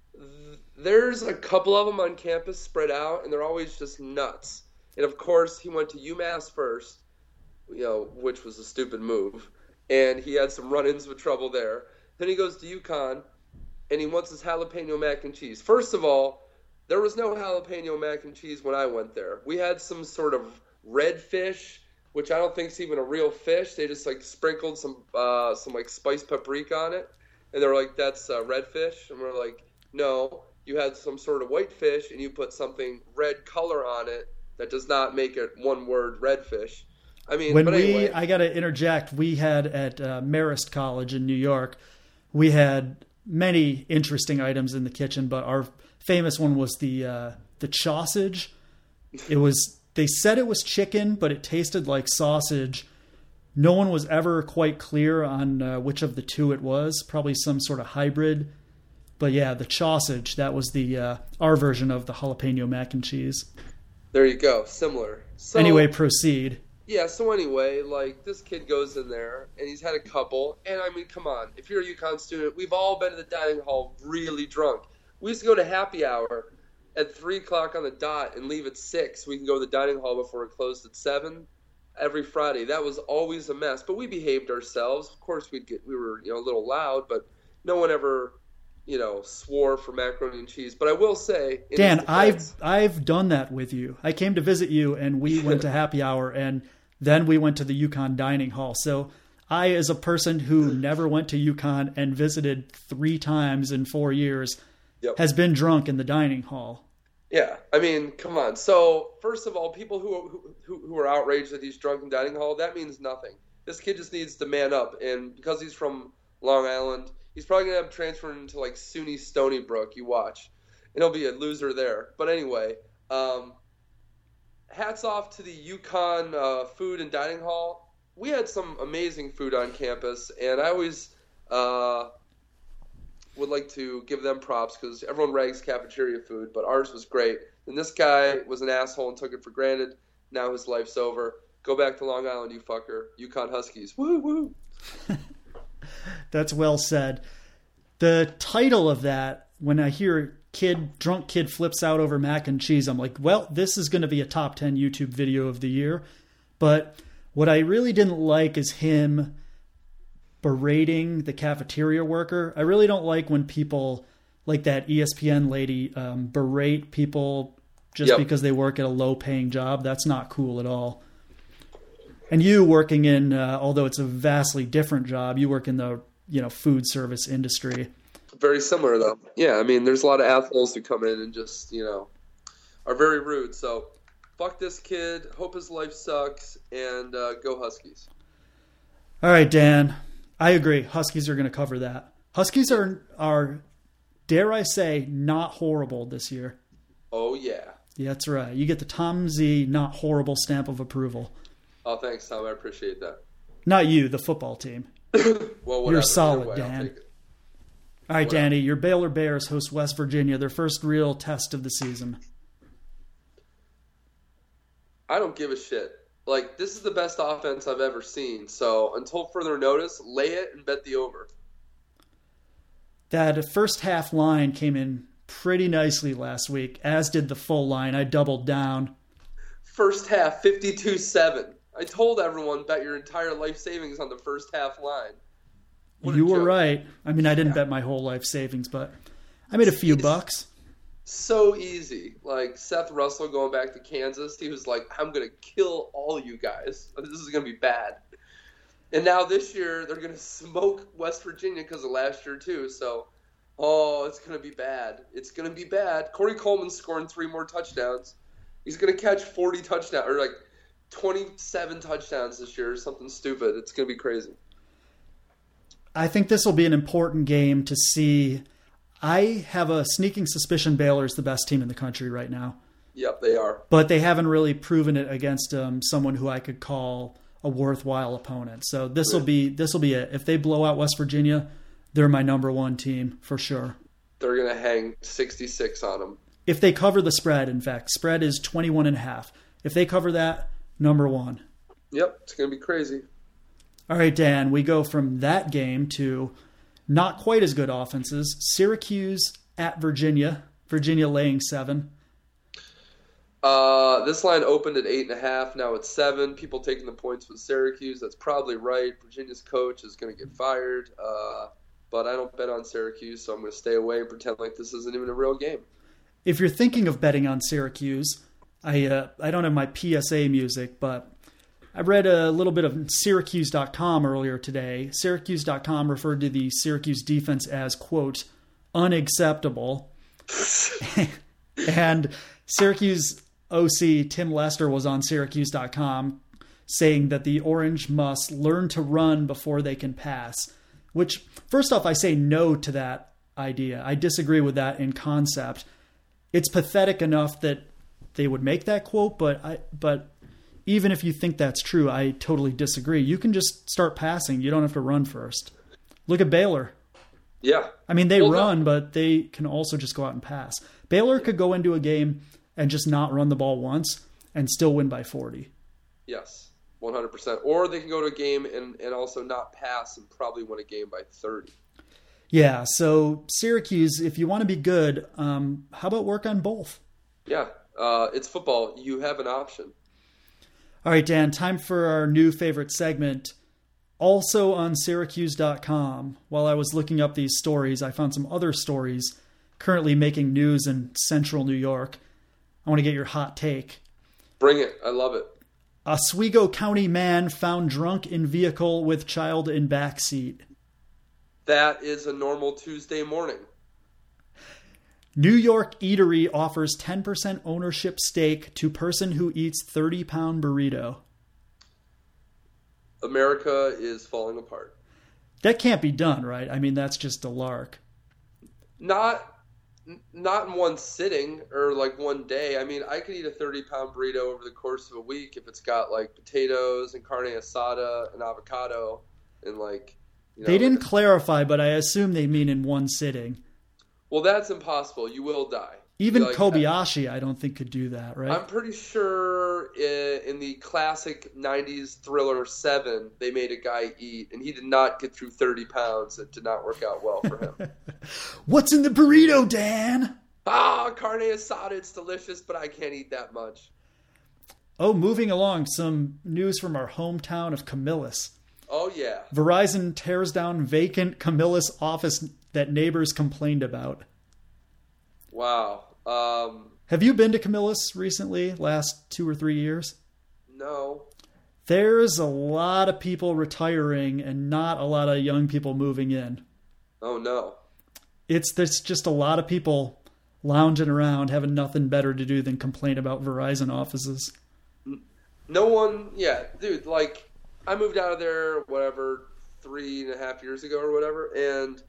th- there's a couple of them on campus spread out, and they're always just nuts. And of course, he went to UMass first, you know, which was a stupid move, and he had some run-ins with trouble there. Then he goes to UConn, and he wants his jalapeno mac and cheese. First of all, there was no jalapeno mac and cheese when I went there. We had some sort of red fish, which I don't think is even a real fish. They just like sprinkled some uh, some like spiced paprika on it, and they were like, "That's uh, red fish," and we're like, "No, you had some sort of white fish, and you put something red color on it that does not make it one word red fish." I mean, When but we, anyway. I got to interject, we had at uh, Marist College in New York, we had many interesting items in the kitchen, but our famous one was the uh, the sausage. It was, they said it was chicken, but it tasted like sausage. No one was ever quite clear on uh, which of the two it was. Probably some sort of hybrid. But yeah, the sausage, that was the uh, our version of the jalapeno mac and cheese. There you go, similar. So, Anyway, proceed. Yeah, so anyway, like, this kid goes in there, and he's had a couple, and I mean, come on, if you're a UConn student, we've all been to the dining hall really drunk. We used to go to happy hour at three o'clock on the dot and leave at six. We can go to the dining hall before it closed at seven every Friday. That was always a mess, but we behaved ourselves. Of course, we'd get, we were, you know, a little loud, but no one ever, you know, swore for macaroni and cheese. But I will say, in Dan, his I've defense- I've done that with you. I came to visit you, and we went to happy hour, and then we went to the UConn dining hall. So I, as a person who never went to UConn and visited three times in four years, Yep. has been drunk in the dining hall. Yeah, I mean, come on. So, first of all, people who who who are outraged that he's drunk in dining hall, that means nothing. This kid just needs to man up, and because he's from Long Island, he's probably gonna have transferred into like SUNY Stony Brook. You watch, and he'll be a loser there. But anyway, um, hats off to the UConn uh, food and dining hall. We had some amazing food on campus, and I always uh, would like to give them props because everyone rags cafeteria food, but ours was great. And this guy was an asshole and took it for granted. Now his life's over. Go back to Long Island, you fucker. UConn Huskies. Woo woo. That's well said. The title of that, when I hear kid drunk kid flips out over mac and cheese, I'm like, well, this is going to be a top ten YouTube video of the year. But what I really didn't like is him berating the cafeteria worker. I really don't like when people like that E S P N lady um, berate people just Yep. because they work at a low paying job. That's not cool at all. And you working in, uh, although it's a vastly different job, you work in the, you know, food service industry. Very similar, though. Yeah, I mean, there's a lot of assholes who come in and just, you know, are very rude. So, fuck this kid. Hope his life sucks. And uh, go Huskies. All right, Dan. I agree. Huskies are going to cover that. Huskies are, are, dare I say, not horrible this year. Oh, yeah. Yeah, that's right. You get the Tom Z not horrible stamp of approval. Oh, thanks, Tom. I appreciate that. Not you, the football team. Well, whatever. You're solid, Either way, I'll Dan. take it. All right, Whatever. Danny, your Baylor Bears host West Virginia, their first real test of the season. I don't give a shit. Like, this is the best offense I've ever seen. So, until further notice, lay it and bet the over. That first half line came in pretty nicely last week, as did the full line. I doubled down. First half, fifty-two seven. I told everyone, bet your entire life savings on the first half line. What a You were joke. right. I mean, I didn't bet my whole life savings, but I made a few It's- bucks. So easy. Like, Seth Russell going back to Kansas, he was like, I'm going to kill all you guys. This is going to be bad. And now this year, they're going to smoke West Virginia because of last year, too. So, oh, it's going to be bad. It's going to be bad. Corey Coleman's scoring three more touchdowns. He's going to catch forty touchdowns, or like twenty-seven touchdowns this year, or something stupid. It's going to be crazy. I think this will be an important game to see. I have a sneaking suspicion Baylor's the best team in the country right now. Yep, they are. But they haven't really proven it against um, someone who I could call a worthwhile opponent. So this will be this will be it. If they blow out West Virginia, they're my number one team for sure. They're going to hang sixty-six on them. If they cover the spread, in fact, spread is twenty-one and a half. If they cover that, number one. Yep, it's going to be crazy. All right, Dan, we go from that game to not quite as good offenses. Syracuse at Virginia. Virginia laying seven. Uh, this line opened at eight and a half. Now it's seven. People taking the points with Syracuse. That's probably right. Virginia's coach is going to get fired. Uh, but I don't bet on Syracuse, so I'm going to stay away and pretend like this isn't even a real game. If you're thinking of betting on Syracuse, I uh, I don't have my P S A music, but I read a little bit of Syracuse dot com earlier today. Syracuse dot com referred to the Syracuse defense as, quote, unacceptable. And Syracuse O C Tim Lester was on Syracuse dot com saying that the Orange must learn to run before they can pass, which, first off, I say no to that idea. I disagree with that in concept. It's pathetic enough that they would make that quote, but I, but even if you think that's true, I totally disagree. You can just start passing. You don't have to run first. Look at Baylor. Yeah. I mean, they well, run, no. but they can also just go out and pass. Baylor could go into a game and just not run the ball once and still win by forty. Yes, one hundred percent. Or they can go to a game and, and also not pass and probably win a game by thirty. Yeah, so Syracuse, if you want to be good, um, how about work on both? Yeah, uh, it's football. You have an option. All right, Dan, time for our new favorite segment. Also on Syracuse dot com, while I was looking up these stories, I found some other stories currently making news in central New York. I want to get your hot take. Bring it. I love it. Oswego County man found drunk in vehicle with child in backseat. That is a normal Tuesday morning. New York eatery offers ten percent ownership stake to person who eats thirty-pound burrito. America is falling apart. That can't be done, right? I mean, that's just a lark. Not not in one sitting or like one day. I mean, I could eat a thirty-pound burrito over the course of a week if it's got like potatoes and carne asada and avocado and like, you know. They didn't clarify, but I assume they mean in one sitting. Well, that's impossible. You will die. Even like, Kobayashi, I don't think, could do that, right? I'm pretty sure in the classic nineties thriller Seven, they made a guy eat, and he did not get through thirty pounds. It did not work out well for him. What's in the burrito, Dan? Ah, carne asada, it's delicious, but I can't eat that much. Oh, moving along, some news from our hometown of Camillus. Oh, yeah. Verizon tears down vacant Camillus office that neighbors complained about. Wow. Um, Have you been to Camillus recently, last two or three years? no. There's a lot of people retiring and not a lot of young people moving in. Oh, no. It's there's just a lot of people lounging around having nothing better to do than complain about Verizon offices. No one, yeah, dude, like, I moved out of there, whatever, three and a half years ago or whatever, and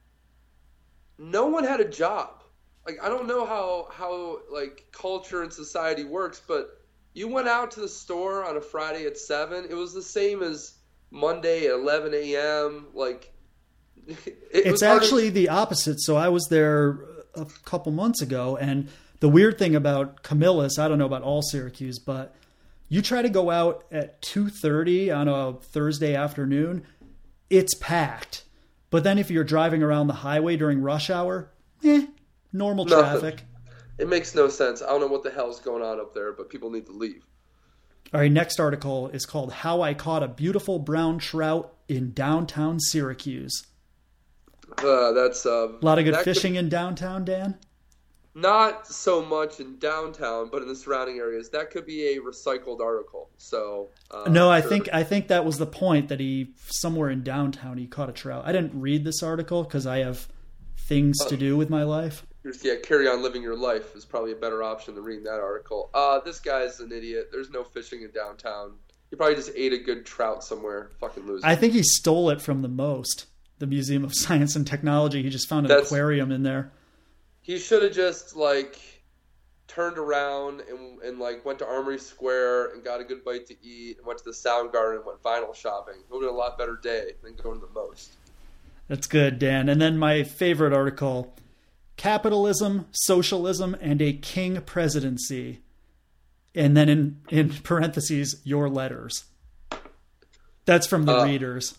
no one had a job. Like, I don't know how, how, like, culture and society works, but you went out to the store on a Friday at seven. It was the same as Monday at eleven a.m. Like, it It's was hard to- actually the opposite. So I was there a couple months ago, and the weird thing about Camillus, I don't know about all Syracuse, but you try to go out at two thirty on a Thursday afternoon, it's packed. But then if you're driving around the highway during rush hour, eh, normal Nothing. traffic. It makes no sense. I don't know what the hell's going on up there, but people need to leave. All right, next article is called How I Caught a Beautiful Brown Trout in Downtown Syracuse. Uh, that's um, A lot of good that could- fishing in downtown, Dan? Not so much in downtown, but in the surrounding areas. That could be a recycled article. So uh, No, I sure. think I think that was the point, that he, somewhere in downtown, he caught a trout. I didn't read this article because I have things to do with my life. Yeah, carry on living your life is probably a better option than reading that article. Uh, this guy's an idiot. There's no fishing in downtown. He probably just ate a good trout somewhere. Fucking loser. I think he stole it from the most. the Museum of Science and Technology. He just found an That's- aquarium in there. He should have just like turned around and, and like went to Armory Square and got a good bite to eat and went to the Soundgarden and went vinyl shopping. It would have been a lot better day than going to the most. That's good, Dan. And then my favorite article, Capitalism, Socialism, and a King Presidency. And then in, in parentheses, your letters. That's from the Uh, readers.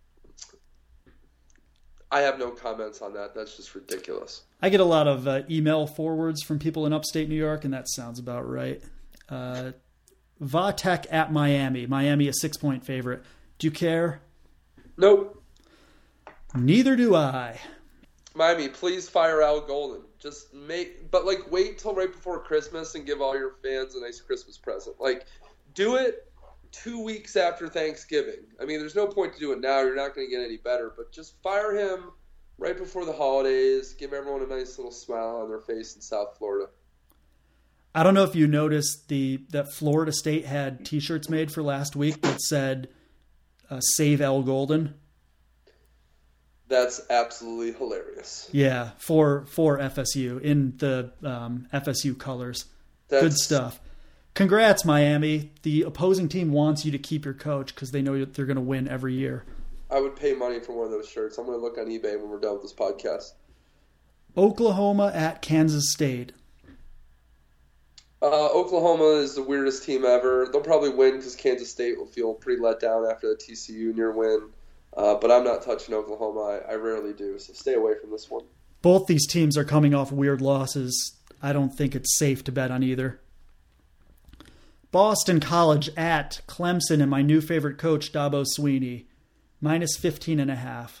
I have no comments on that. That's just ridiculous. I get a lot of uh, email forwards from people in upstate New York, and that sounds about right. Uh, Vatek at Miami. Miami, a six-point favorite. Do you care? Nope. Neither do I. Miami, please fire Al Golden. Just make, but like wait till right before Christmas and give all your fans a nice Christmas present. Like, do it two weeks after Thanksgiving. I mean, there's no point to do it now. You're not going to get any better. But just fire him right before the holidays. Give everyone a nice little smile on their face in South Florida. I don't know if you noticed the that Florida State had T-shirts made for last week that said uh, "Save Al Golden." That's absolutely hilarious. Yeah, for for F S U in the um, F S U colors. That's, Good stuff. Congrats, Miami. The opposing team wants you to keep your coach because they know that they're going to win every year. I would pay money for one of those shirts. I'm going to look on eBay when we're done with this podcast. Oklahoma at Kansas State. Uh, Oklahoma is the weirdest team ever. They'll probably win because Kansas State will feel pretty let down after the T C U near win. Uh, but I'm not touching Oklahoma. I, I rarely do, so stay away from this one. Both these teams are coming off weird losses. I don't think it's safe to bet on either. Boston College at Clemson and my new favorite coach, Dabo Swinney, minus fifteen and a half.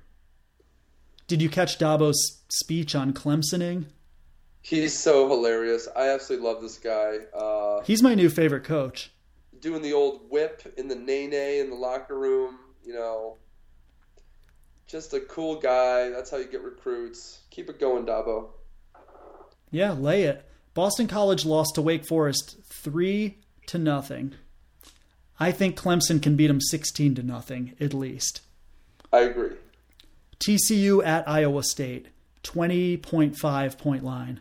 Did you catch Dabo's speech on Clemsoning? He's so hilarious. I absolutely love this guy. Uh, He's my new favorite coach. doing the old whip in the nay-nay in the locker room, you know. Just a cool guy. That's how you get recruits. Keep it going, Dabo. Yeah, lay it. Boston College lost to Wake Forest three to nothing. I think Clemson can beat them sixteen to nothing at least. I agree. T C U at Iowa State, twenty point five point line.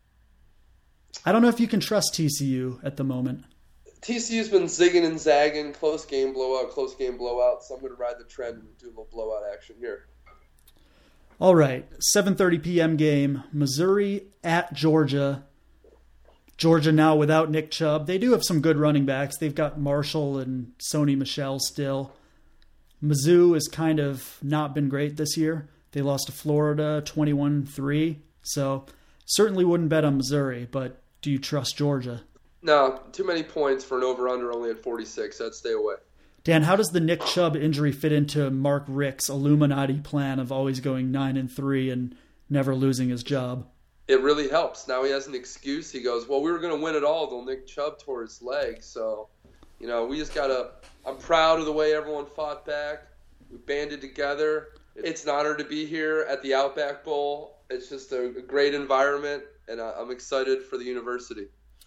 I don't know if you can trust T C U at the moment. T C U's been zigging and zagging, close game blowout, close game blowout. So I'm going to ride the trend and do a little blowout action here. All right, seven thirty p.m. game, Missouri at Georgia. Georgia now without Nick Chubb. They do have some good running backs. They've got Marshall and Sony Michel still. Mizzou has kind of not been great this year. They lost to Florida twenty-one three. So certainly wouldn't bet on Missouri, but do you trust Georgia? No, too many points for an over-under only at forty-six. I'd stay away. Dan, how does the Nick Chubb injury fit into Mark Richt's Illuminati plan of always going nine and three and never losing his job? It really helps. Now he has an excuse. He goes, well, we were going to win it all, though Nick Chubb tore his leg. So, you know, we just got to – I'm proud of the way everyone fought back. We banded together. It's an honor to be here at the Outback Bowl. It's just a, a great environment, and I, I'm excited for the university.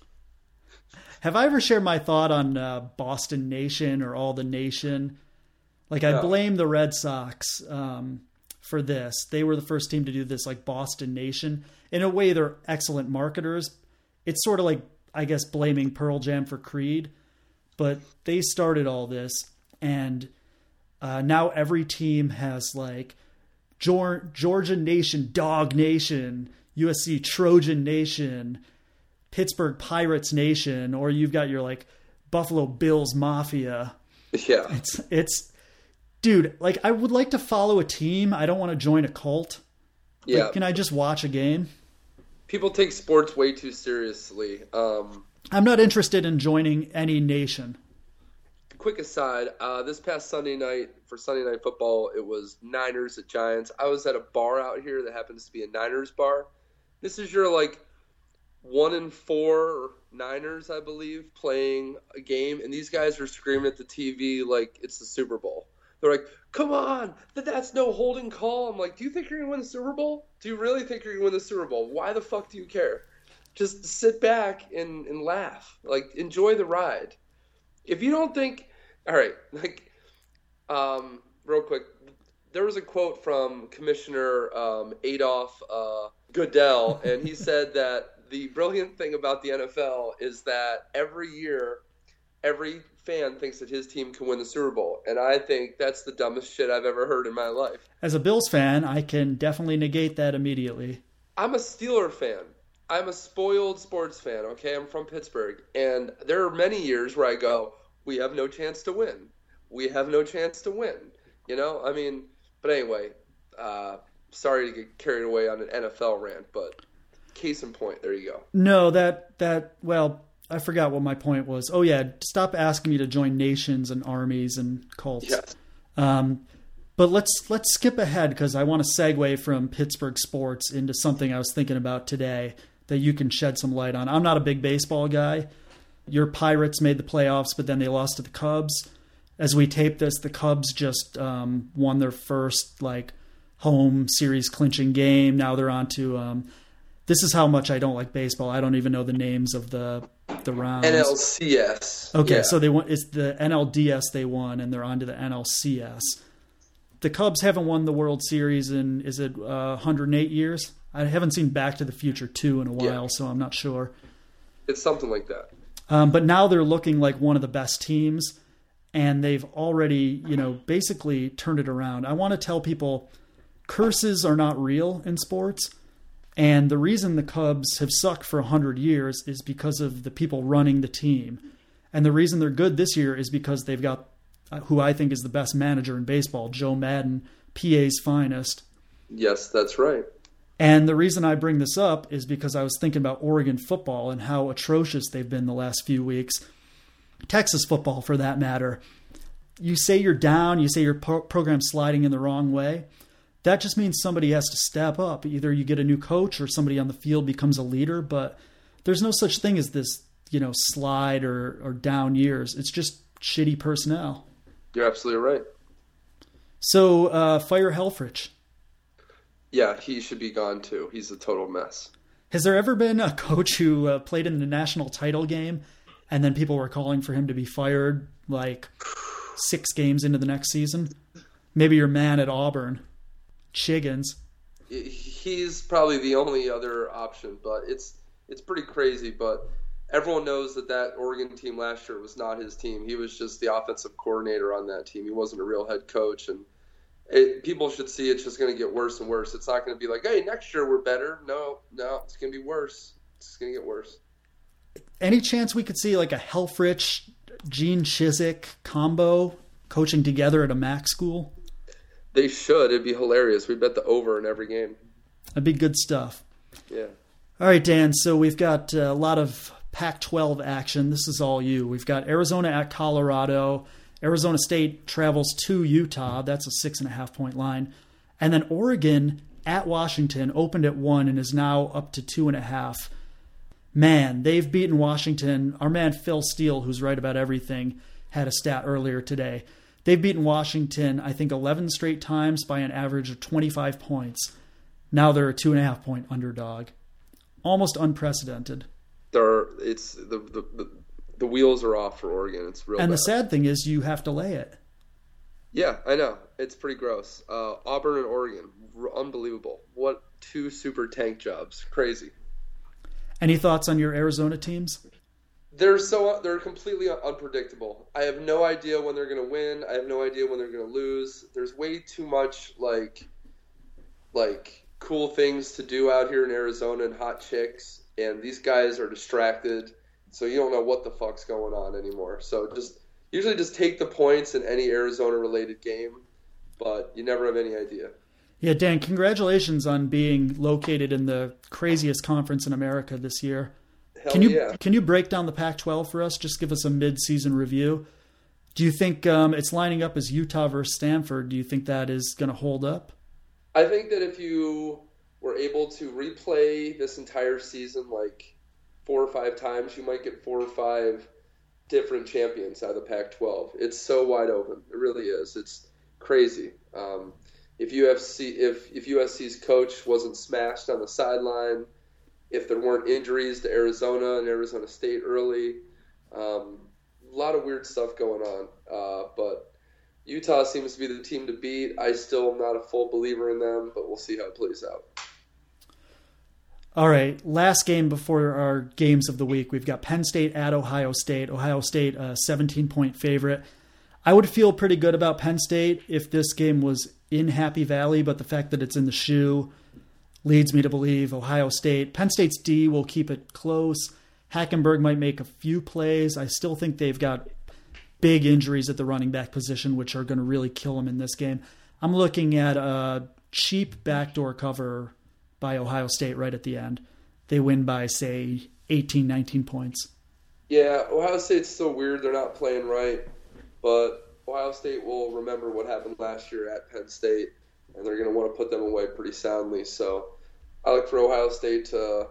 Have I ever shared my thought on uh, Boston Nation or All the Nation? Like, I No. blame the Red Sox um, for this. They were the first team to do this, like Boston Nation. In a way, they're excellent marketers. It's sort of like, I guess, blaming Pearl Jam for Creed. But they started all this, and uh, now every team has, like, Geor- Georgia Nation, Dog Nation, U S C Trojan Nation, Pittsburgh Pirates Nation, or you've got your, like, Buffalo Bills Mafia. Yeah. It's, it's, dude, like, I would like to follow a team. I don't want to join a cult. Like, Yeah. can I just watch a game? People take sports way too seriously. Um, I'm not interested in joining any nation. quick aside, uh, this past Sunday night, for Sunday Night Football, it was Niners at Giants. I was at a bar out here that happens to be a Niners bar. This is your, like, one and four Niners, I believe, playing a game, and these guys are screaming at the T V like it's the Super Bowl. They're like, come on, that that's no holding call. I'm like, do you think you're going to win the Super Bowl? Do you really think you're going to win the Super Bowl? Why the fuck do you care? Just sit back and, and laugh. Like, enjoy the ride. If you don't think, all right, like, um, real quick, there was a quote from Commissioner um, Adolf uh, Goodell, and he said that the brilliant thing about the N F L is that every year, every fan thinks that his team can win the Super Bowl, and I think that's the dumbest shit I've ever heard in my life. As a Bills fan, I can definitely negate that immediately. I'm a Steeler fan. I'm a spoiled sports fan, okay? I'm from Pittsburgh, and there are many years where I go, we have no chance to win. We have no chance to win. You know, I mean, but anyway, uh, sorry to get carried away on an N F L rant, but case in point, there you go. No, that, that well, I forgot what my point was. Oh, yeah, stop asking me to join nations and armies and cults. Yes. Um, but let's let's skip ahead because I want to segue from Pittsburgh sports into something I was thinking about today that you can shed some light on. I'm not a big baseball guy. Your Pirates made the playoffs, but then they lost to the Cubs. As we tape this, the Cubs just um, won their first like home series clinching game. Now they're on to um, this is how much I don't like baseball. I don't even know the names of the the rounds. N L C S. Okay, yeah. so they won. It's the N L D S they won, and they're on to the N L C S. The Cubs haven't won the World Series in, is it uh, one hundred eight years? I haven't seen Back to the Future two in a while, Yeah. so I'm not sure. It's something like that. Um, but now they're looking like one of the best teams, and they've already, you know, basically turned it around. I want to tell people curses are not real in sports, and the reason the Cubs have sucked for one hundred years is because of the people running the team. And the reason they're good this year is because they've got who I think is the best manager in baseball, Joe Madden, P A's finest. Yes, that's right. And the reason I bring this up is because I was thinking about Oregon football and how atrocious they've been the last few weeks. Texas football, for that matter. You say you're down, you say your pro- program's sliding in the wrong way. That just means somebody has to step up. Either you get a new coach or somebody on the field becomes a leader, but there's no such thing as this, you know, slide or, or down years. It's just shitty personnel. You're absolutely right. So, uh, fire Helfrich. Yeah, he should be gone too. He's a total mess. Has there ever been a coach who uh, played in the national title game and then people were calling for him to be fired like six games into the next season? Maybe your man at Auburn, Chiggins. He's probably the only other option, but it's it's pretty crazy. But everyone knows that that Oregon team last year was not his team. He was just the offensive coordinator on that team. He wasn't a real head coach, and It, people should see it's just going to get worse and worse. It's not going to be like, hey, next year we're better. No, no, it's going to be worse. It's going to get worse. Any chance we could see like a Helfrich, Gene Chizik combo coaching together at a MAC school? They should. It'd be hilarious. We bet the over in every game. That'd be good stuff. Yeah. All right, Dan, so we've got a lot of Pac twelve action. This is all you. We've got Arizona at Colorado. Arizona State travels to Utah. That's a six and a half point line. And then Oregon at Washington opened at one and is now up to two and a half. Man, they've beaten Washington. Our man Phil Steele, who's right about everything, had a stat earlier today. They've beaten Washington, I think, eleven straight times by an average of twenty-five points. Now they're a two and a half point underdog. Almost unprecedented. There, it's the, the the the wheels are off for Oregon. It's real. And bad. the sad thing is, you have to lay it. Yeah, I know. It's pretty gross. Uh, Auburn and Oregon, r- unbelievable. What two super tank jobs? Crazy. Any thoughts on your Arizona teams? They're so they're completely unpredictable. I have no idea when they're going to win. I have no idea when they're going to lose. There's way too much like like cool things to do out here in Arizona and hot chicks, and these guys are distracted, so you don't know what the fuck's going on anymore. So just usually just take the points in any Arizona related game, but you never have any idea. Yeah, Dan, congratulations on being located in the craziest conference in America this year. Hell Can you yeah. can you break down the Pac twelve for us? Just give us a mid-season review. Do you think um, it's lining up as Utah versus Stanford? Do you think that is going to hold up? I think that if you were able to replay this entire season like four or five times, you might get four or five different champions out of the Pac twelve. It's so wide open. It really is. It's crazy. Um, if U F C, if if U S C's coach wasn't smashed on the sideline, if there weren't injuries to Arizona and Arizona State early, um, a lot of weird stuff going on. Uh, but Utah seems to be the team to beat. I still am not a full believer in them, but we'll see how it plays out. All right, last game before our games of the week. We've got Penn State at Ohio State. Ohio State, a seventeen-point favorite. I would feel pretty good about Penn State if this game was in Happy Valley, but the fact that it's in the shoe leads me to believe Ohio State. Penn State's D will keep it close. Hackenberg might make a few plays. I still think they've got big injuries at the running back position, which are going to really kill them in this game. I'm looking at a cheap backdoor cover by Ohio State right at the end. They win by, say, eighteen, nineteen points. Yeah, Ohio State's still weird. They're not playing right, but Ohio State will remember what happened last year at Penn State, and they're going to want to put them away pretty soundly. So I look for Ohio State to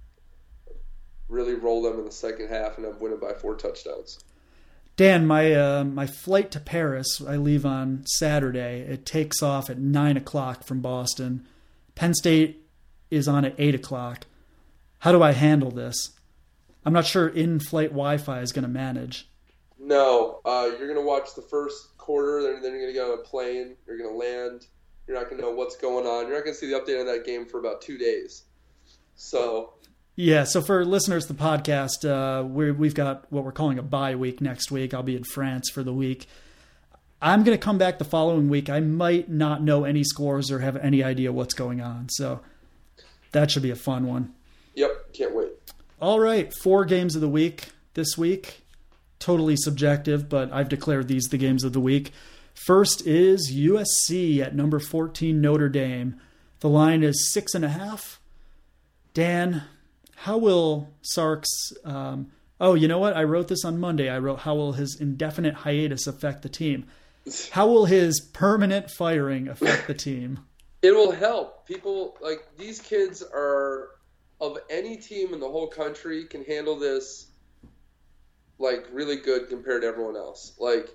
really roll them in the second half and then win it by four touchdowns. Dan, my uh, my flight to Paris, I leave on Saturday. It takes off at nine o'clock from Boston. Penn State is on at eight o'clock. How do I handle this? I'm not sure in-flight Wi-Fi is going to manage. No, uh, you're going to watch the first quarter, then you're going to get on a plane, you're going to land, you're not going to know what's going on. You're not going to see the update on that game for about two days. So... Yeah, so for listeners to the podcast, uh, we're, we've got what we're calling a bye week next week. I'll be in France for the week. I'm going to come back the following week. I might not know any scores or have any idea what's going on. So that should be a fun one. Yep, can't wait. All right, four games of the week this week. Totally subjective, but I've declared these the games of the week. First is U S C at number fourteen, Notre Dame. The line is six and a half. Dan, how will Sark's, um, oh, you know what? I wrote this on Monday. I wrote, how will his indefinite hiatus affect the team? How will his permanent firing affect the team? It will help. People, like, these kids are, of any team in the whole country, can handle this, like, really good compared to everyone else. Like,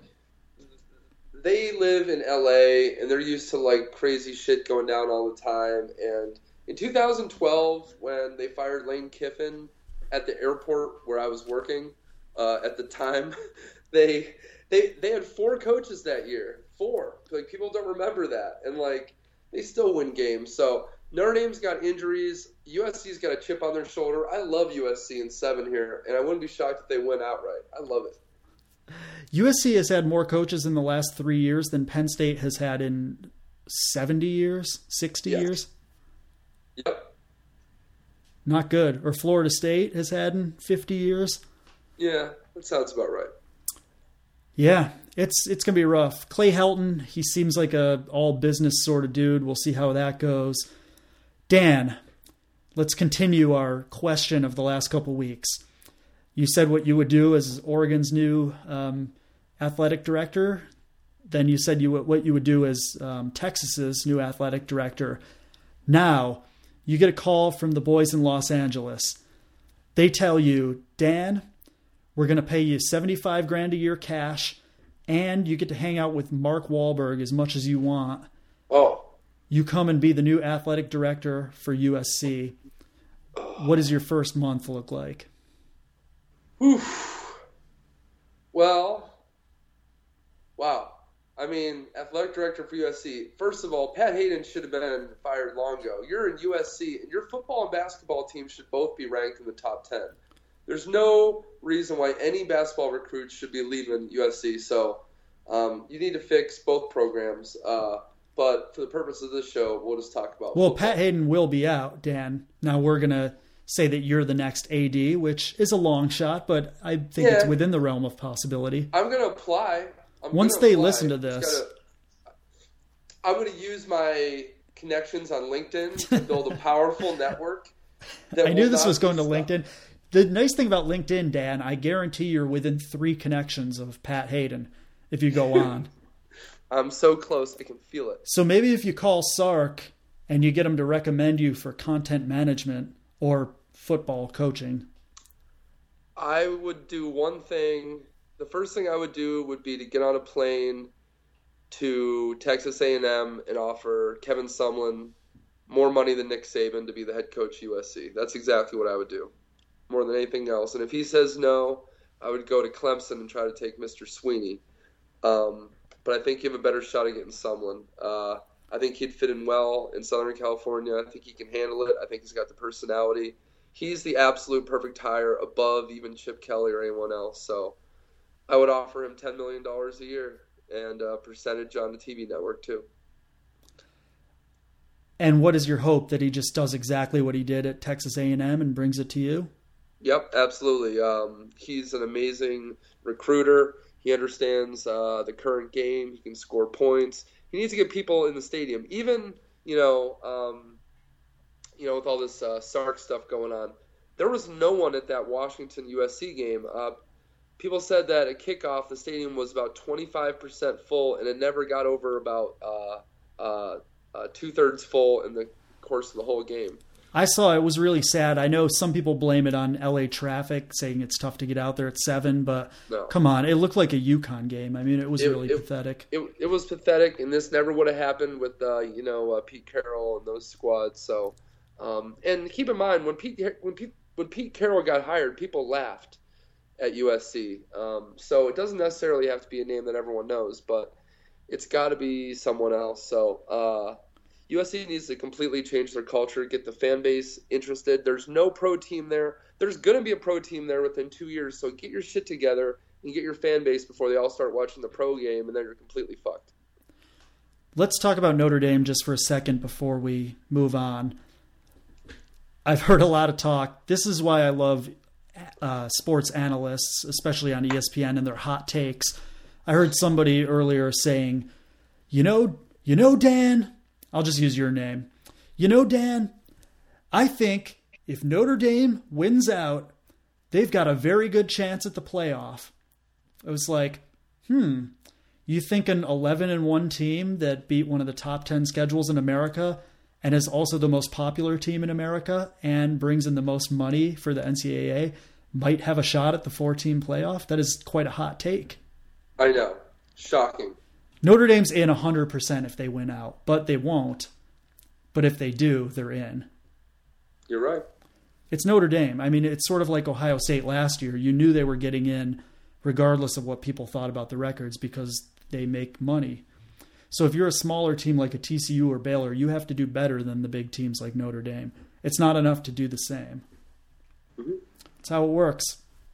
they live in L A, and they're used to, like, crazy shit going down all the time, and in two thousand twelve, when they fired Lane Kiffin at the airport where I was working uh, at the time, they they they had four coaches that year. Four. Like, people don't remember that. And, like, they still win games. So Notre Dame's got injuries. U S C's got a chip on their shoulder. I love U S C in seven here, and I wouldn't be shocked if they win outright. I love it. U S C has had more coaches in the last three years than Penn State has had in seventy years, sixty Yeah. years. Yep. Not good. Or Florida State has had in fifty years. Yeah, that sounds about right. Yeah, it's it's going to be rough. Clay Helton, he seems like a all business sort of dude. We'll see how that goes. Dan, let's continue our question of the last couple weeks. You said what you would do as Oregon's new um, athletic director. Then you said you what you would do as um, Texas's new athletic director. Now, you get a call from the boys in Los Angeles. They tell you, Dan, we're going to pay you seventy-five grand a year cash, and you get to hang out with Mark Wahlberg as much as you want. Oh. You come and be the new athletic director for U S C. What does your first month look like? Oof. Well, wow. I mean, athletic director for U S C. First of all, Pat Hayden should have been fired long ago. You're in U S C, and your football and basketball team should both be ranked in the top ten. There's no reason why any basketball recruits should be leaving U S C. So um, you need to fix both programs. Uh, but for the purpose of this show, we'll just talk about Well, football. Pat Hayden will be out, Dan. Now we're going to say that you're the next A D, which is a long shot, but I think Yeah. it's within the realm of possibility. I'm going to apply. I'm Once gonna they apply. listen to Just this. gotta- I'm going to use my connections on LinkedIn to build a powerful network. that I knew will this not was going be to stopped. LinkedIn. The nice thing about LinkedIn, Dan, I guarantee you're within three connections of Pat Hayden if you go on. I'm so close, I can feel it. So maybe if you call Sark and you get him to recommend you for content management or football coaching. I would do one thing. The first thing I would do would be to get on a plane to Texas A and M and offer Kevin Sumlin more money than Nick Saban to be the head coach of U S C. That's exactly what I would do, more than anything else. And if he says no, I would go to Clemson and try to take Mister Sweeney. Um, but I think you have a better shot at getting Sumlin. Uh, I think he'd fit in well in Southern California. I think he can handle it. I think he's got the personality. He's the absolute perfect hire above even Chip Kelly or anyone else. So I would offer him ten million dollars a year and a percentage on the T V network too. And what is your hope, that he just does exactly what he did at Texas A and M and brings it to you? Yep, absolutely. Um, he's an amazing recruiter. He understands uh, the current game. He can score points. He needs to get people in the stadium. Even, you know, um, you know, with all this uh, Sark stuff going on, there was no one at that Washington U S C game. Uh, people said that at kickoff, the stadium was about twenty-five percent full, and it never got over about uh, uh, uh, two-thirds full in the course of the whole game. I saw it was really sad. I know some people blame it on L A traffic, saying it's tough to get out there at seven, but No. come on, it looked like a UConn game. I mean, it was It- really it- pathetic. It, it was pathetic, and this never would have happened with uh, you know uh, Pete Carroll and those squads. So, um, and keep in mind when Pete when Pete when Pete Carroll got hired, people laughed at U S C. Um, so it doesn't necessarily have to be a name that everyone knows, but it's got to be someone else. So uh, U S C needs to completely change their culture, get the fan base interested. There's no pro team there. There's going to be a pro team there within two years. So get your shit together and get your fan base before they all start watching the pro game, and then you're completely fucked. Let's talk about Notre Dame just for a second before we move on. I've heard a lot of talk. This is why I love uh, sports analysts, especially on E S P N, and their hot takes. I heard somebody earlier saying, you know, you know, Dan, I'll just use your name. You know, Dan, I think if Notre Dame wins out, they've got a very good chance at the playoff. I was like, hmm, you think an eleven and one team that beat one of the top ten schedules in America and is also the most popular team in America and brings in the most money for the N C double A might have a shot at the four-team playoff? That is quite a hot take. I know. Shocking. Notre Dame's in one hundred percent if they win out, but they won't. But if they do, they're in. You're right. It's Notre Dame. I mean, it's sort of like Ohio State last year. You knew they were getting in regardless of what people thought about the records because they make money. So if you're a smaller team like a T C U or Baylor, you have to do better than the big teams like Notre Dame. It's not enough to do the same. Mm-hmm. That's how it works.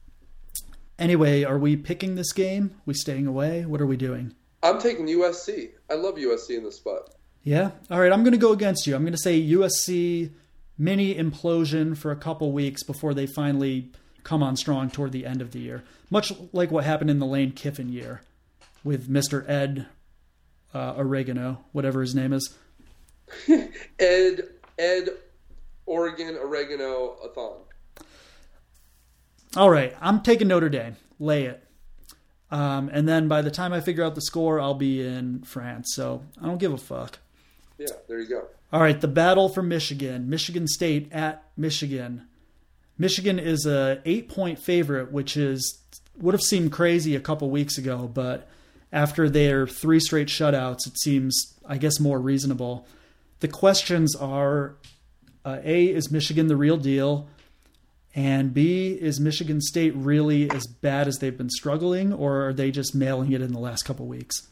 Anyway, are we picking this game? We staying away? What are we doing? I'm taking U S C. I love U S C in this spot. Yeah? All right, I'm going to go against you. I'm going to say U S C mini implosion for a couple weeks before they finally come on strong toward the end of the year. Much like what happened in the Lane Kiffin year with Mister Ed uh, Oregano, whatever his name is. Ed, Ed, Oregon, Oregano, a thon. All right, I'm taking Notre Dame. Lay it. Um, and then by the time I figure out the score, I'll be in France. So I don't give a fuck. Yeah, there you go. All right, the battle for Michigan. Michigan State at Michigan. Michigan is a eight-point favorite, which is would have seemed crazy a couple weeks ago, but after their three straight shutouts, it seems, I guess, more reasonable. The questions are, uh, A, is Michigan the real deal? And B, is Michigan State really as bad as they've been struggling, or are they just mailing it in the last couple weeks?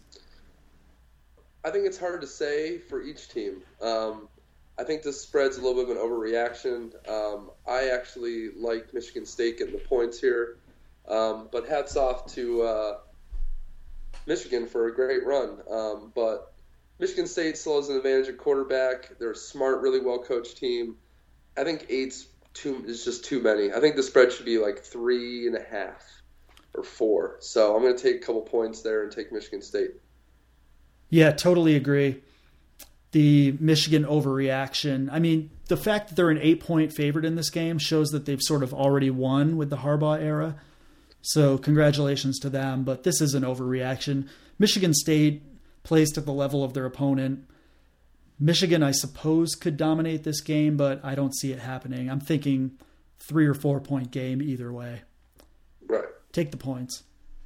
I think it's hard to say for each team. Um, I think this spread's a little bit of an overreaction. Um, I actually like Michigan State getting the points here. Um, but hats off to uh, Michigan for a great run. Um, but Michigan State still has an advantage at quarterback. They're a smart, really well-coached team. I think eight's too is just too many. I think the spread should be like three and a half or four. So I'm going to take a couple points there and take Michigan State. Yeah, totally agree. The Michigan overreaction. I mean, the fact that they're an eight-point favorite in this game shows that they've sort of already won with the Harbaugh era. So congratulations to them. But this is an overreaction. Michigan State placed at the level of their opponent. Michigan, I suppose, could dominate this game, but I don't see it happening. I'm thinking three or four point game either way. Right. Take the points.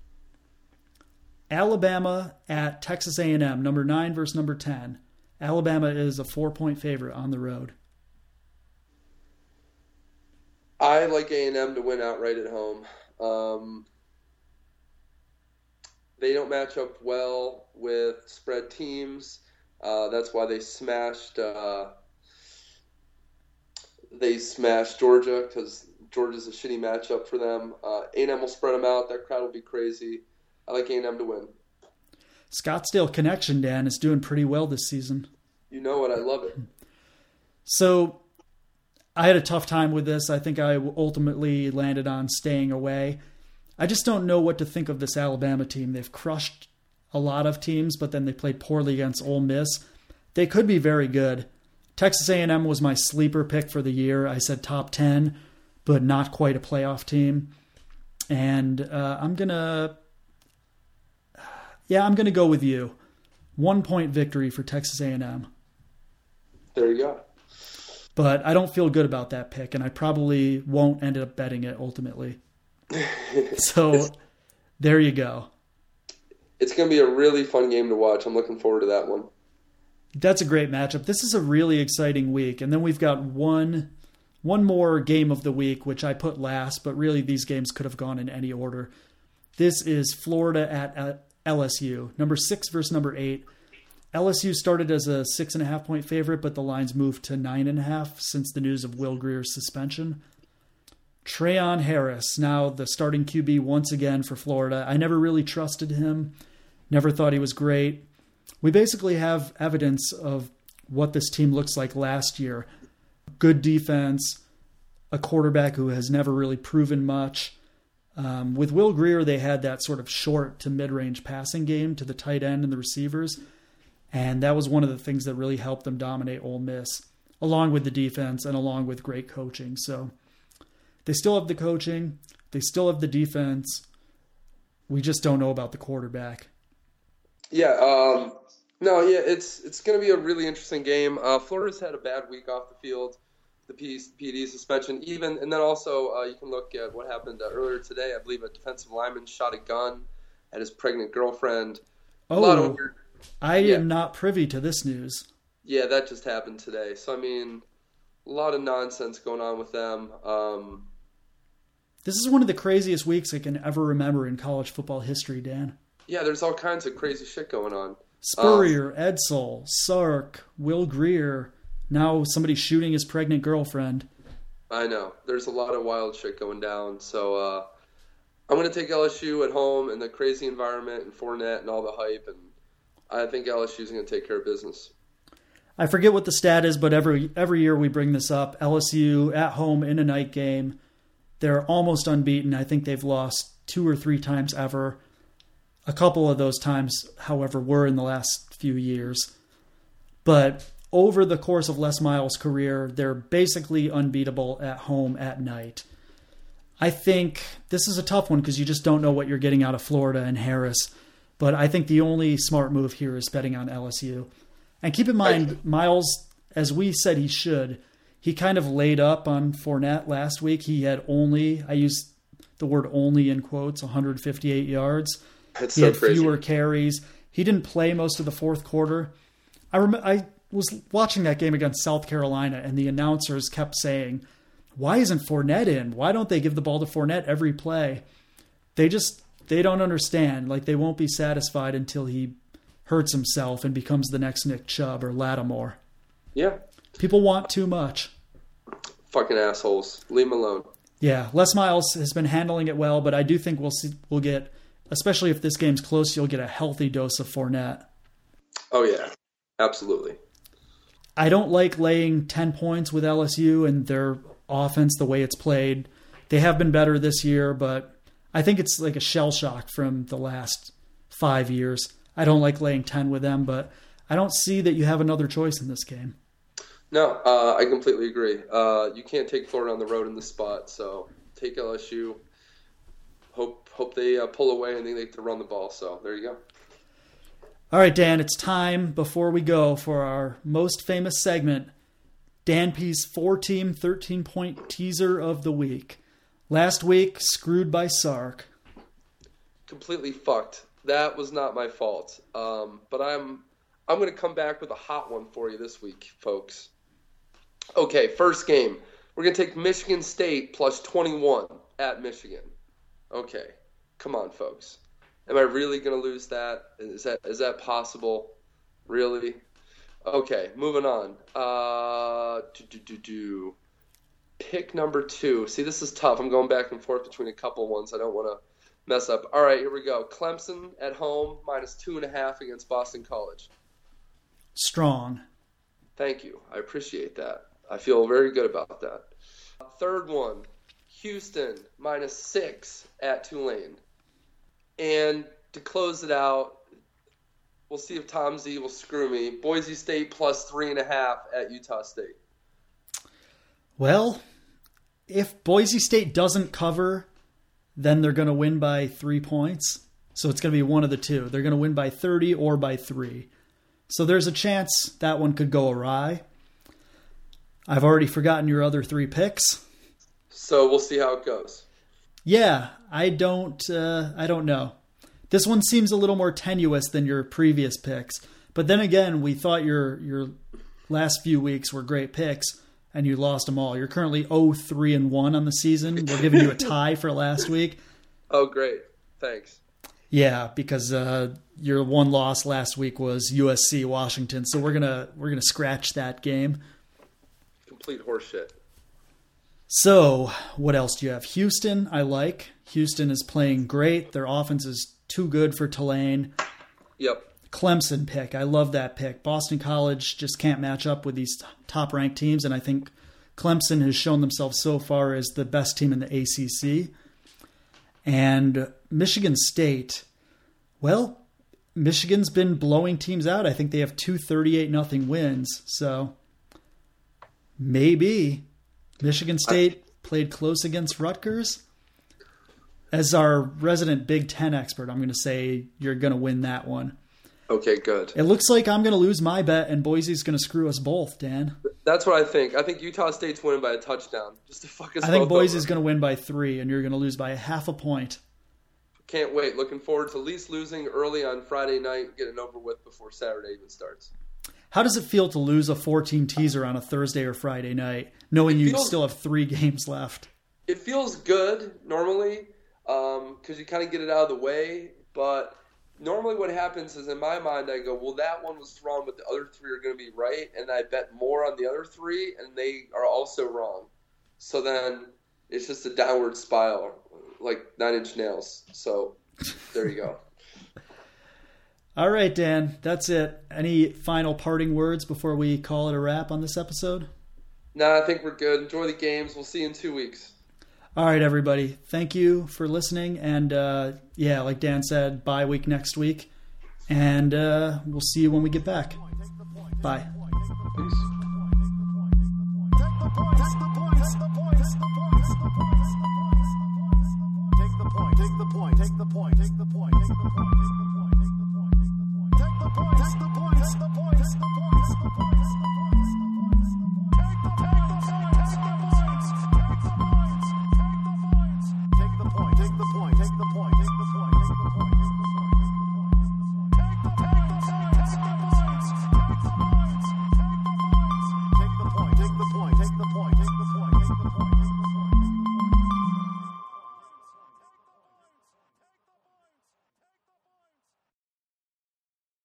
Alabama at Texas A and M, number nine versus number ten. Alabama is a four-point favorite on the road. I like A and M to win outright at home. Um, they don't match up well with spread teams. Uh, that's why they smashed uh, they smashed Georgia, because Georgia's a shitty matchup for them. Uh, A and M will spread them out. That crowd will be crazy. I like A and M to win. Scottsdale Connection, Dan, is doing pretty well this season. You know it. I love it. So I had a tough time with this. I think I ultimately landed on staying away. I just don't know what to think of this Alabama team. They've crushed a lot of teams, but then they played poorly against Ole Miss. They could be very good. Texas A and M was my sleeper pick for the year. I said top ten, but not quite a playoff team. And uh, I'm going to, yeah, I'm going to go with you. One point victory for Texas A and M. There you go. But I don't feel good about that pick, and I probably won't end up betting it ultimately. So there you go. It's going to be a really fun game to watch. I'm looking forward to that one. That's a great matchup. This is a really exciting week. And then we've got one one more game of the week, which I put last, but really these games could have gone in any order. This is Florida at L S U, number six versus number eight. L S U started as a six and a half point favorite, but the line's moved to nine and a half since the news of Will Greer's suspension. Treon Harris, now the starting Q B once again for Florida. I never really trusted him. Never thought he was great. We basically have evidence of what this team looks like last year. Good defense, a quarterback who has never really proven much. Um, with Will Grier, they had that sort of short to mid-range passing game to the tight end and the receivers. And that was one of the things that really helped them dominate Ole Miss, along with the defense and along with great coaching. So they still have the coaching. They still have the defense. We just don't know about the quarterback. Yeah, um, no, yeah, it's it's going to be a really interesting game. Uh, Florida's had a bad week off the field, the P D suspension, even, and then also uh, you can look at what happened uh, earlier today. I believe a defensive lineman shot a gun at his pregnant girlfriend. Oh, a lot of weird, I yeah. am not privy to this news. Yeah, that just happened today. So, I mean, a lot of nonsense going on with them. Um, this is one of the craziest weeks I can ever remember in college football history, Dan. Yeah, there's all kinds of crazy shit going on. Spurrier, um, Edsall, Sark, Will Grier, now somebody shooting his pregnant girlfriend. I know. There's a lot of wild shit going down. So uh, I'm going to take L S U at home in the crazy environment and Fournette and all the hype, and I think L S U is going to take care of business. I forget what the stat is, but every every year we bring this up. L S U at home in a night game. They're almost unbeaten. I think they've lost two or three times ever. A couple of those times, however, were in the last few years. But over the course of Les Miles' career, they're basically unbeatable at home at night. I think this is a tough one because you just don't know what you're getting out of Florida and Harris. But I think the only smart move here is betting on L S U. And keep in mind, Miles, as we said he should, he kind of laid up on Fournette last week. He had only, I use the word only in quotes, one hundred fifty-eight yards. That's he so had crazy. fewer carries. He didn't play most of the fourth quarter. I rem- I was watching that game against South Carolina, and the announcers kept saying, why isn't Fournette in? Why don't they give the ball to Fournette every play? They just, they don't understand. Like, they won't be satisfied until he hurts himself and becomes the next Nick Chubb or Lattimore. Yeah. People want too much. Fucking assholes. Leave them alone. Yeah, Les Miles has been handling it well, but I do think we'll see, we'll get, especially if this game's close, you'll get a healthy dose of Fournette. Oh, yeah. Absolutely. I don't like laying ten points with L S U and their offense, the way it's played. They have been better this year, but I think it's like a shell shock from the last five years. I don't like laying ten with them, but I don't see that you have another choice in this game. No, uh, I completely agree. Uh, you can't take Florida on the road in this spot, so take L S U. Hope hope they uh, pull away and they get to run the ball. So there you go. All right, Dan, it's time before we go for our most famous segment, Dan P's four-team, thirteen-point teaser of the week. Last week, screwed by Sark. Completely fucked. That was not my fault. Um, but I'm I'm going to come back with a hot one for you this week, folks. Okay, first game. We're going to take Michigan State plus twenty-one at Michigan. Okay, come on, folks. Am I really going to lose that? Is that is that possible? Really? Okay, moving on. Uh, do, do, do, do. Pick number two. See, this is tough. I'm going back and forth between a couple ones. I don't want to mess up. All right, here we go. Clemson at home, minus two and a half against Boston College. Strong. Thank you. I appreciate that. I feel very good about that. Third one, Houston, minus six at Tulane. And to close it out, we'll see if Tom Z will screw me. Boise State plus three and a half at Utah State. Well, if Boise State doesn't cover, then they're going to win by three points. So it's going to be one of the two. They're going to win by thirty or by three. So there's a chance that one could go awry. I've already forgotten your other three picks. So we'll see how it goes. Yeah, I don't uh, I don't know. This one seems a little more tenuous than your previous picks. But then again, we thought your your last few weeks were great picks, and you lost them all. You're currently oh three and one on the season. We're giving you a tie for last week. Oh, great. Thanks. Yeah, because uh, your one loss last week was U S C Washington. So we're gonna we're gonna scratch that game. Complete horseshit. So, what else do you have? Houston, I like. Houston is playing great. Their offense is too good for Tulane. Yep. Clemson pick. I love that pick. Boston College just can't match up with these top-ranked teams, and I think Clemson has shown themselves so far as the best team in the A C C. And Michigan State, well, Michigan's been blowing teams out. I think they have two thirty-eight nothing wins, so maybe Michigan State played close against Rutgers. As our resident Big Ten expert, I'm going to say you're going to win that one. Okay, good. It looks like I'm going to lose my bet, and Boise's going to screw us both, Dan. That's what I think. I think Utah State's winning by a touchdown, just to fuck us I think both Boise's over. going to win by three, and you're going to lose by a half a point. Can't wait. Looking forward to at least losing early on Friday night, getting over with before Saturday even starts. How does it feel to lose a fourteen teaser on a Thursday or Friday night, knowing you feels- still have three games left? It feels good normally because um, you kind of get it out of the way. But normally what happens is in my mind I go, well, that one was wrong, but the other three are going to be right. And I bet more on the other three, and they are also wrong. So then it's just a downward spiral, like Nine Inch Nails. So there you go. All right, Dan, that's it. Any final parting words before we call it a wrap on this episode? No, I think we're good. Enjoy the games. We'll see you in two weeks. All right, everybody. Thank you for listening. And, uh, yeah, like Dan said, bye week next week. And uh, we'll see you when we get back. Bye. Peace. Take the point, take the point, take the point, take the point, take the point.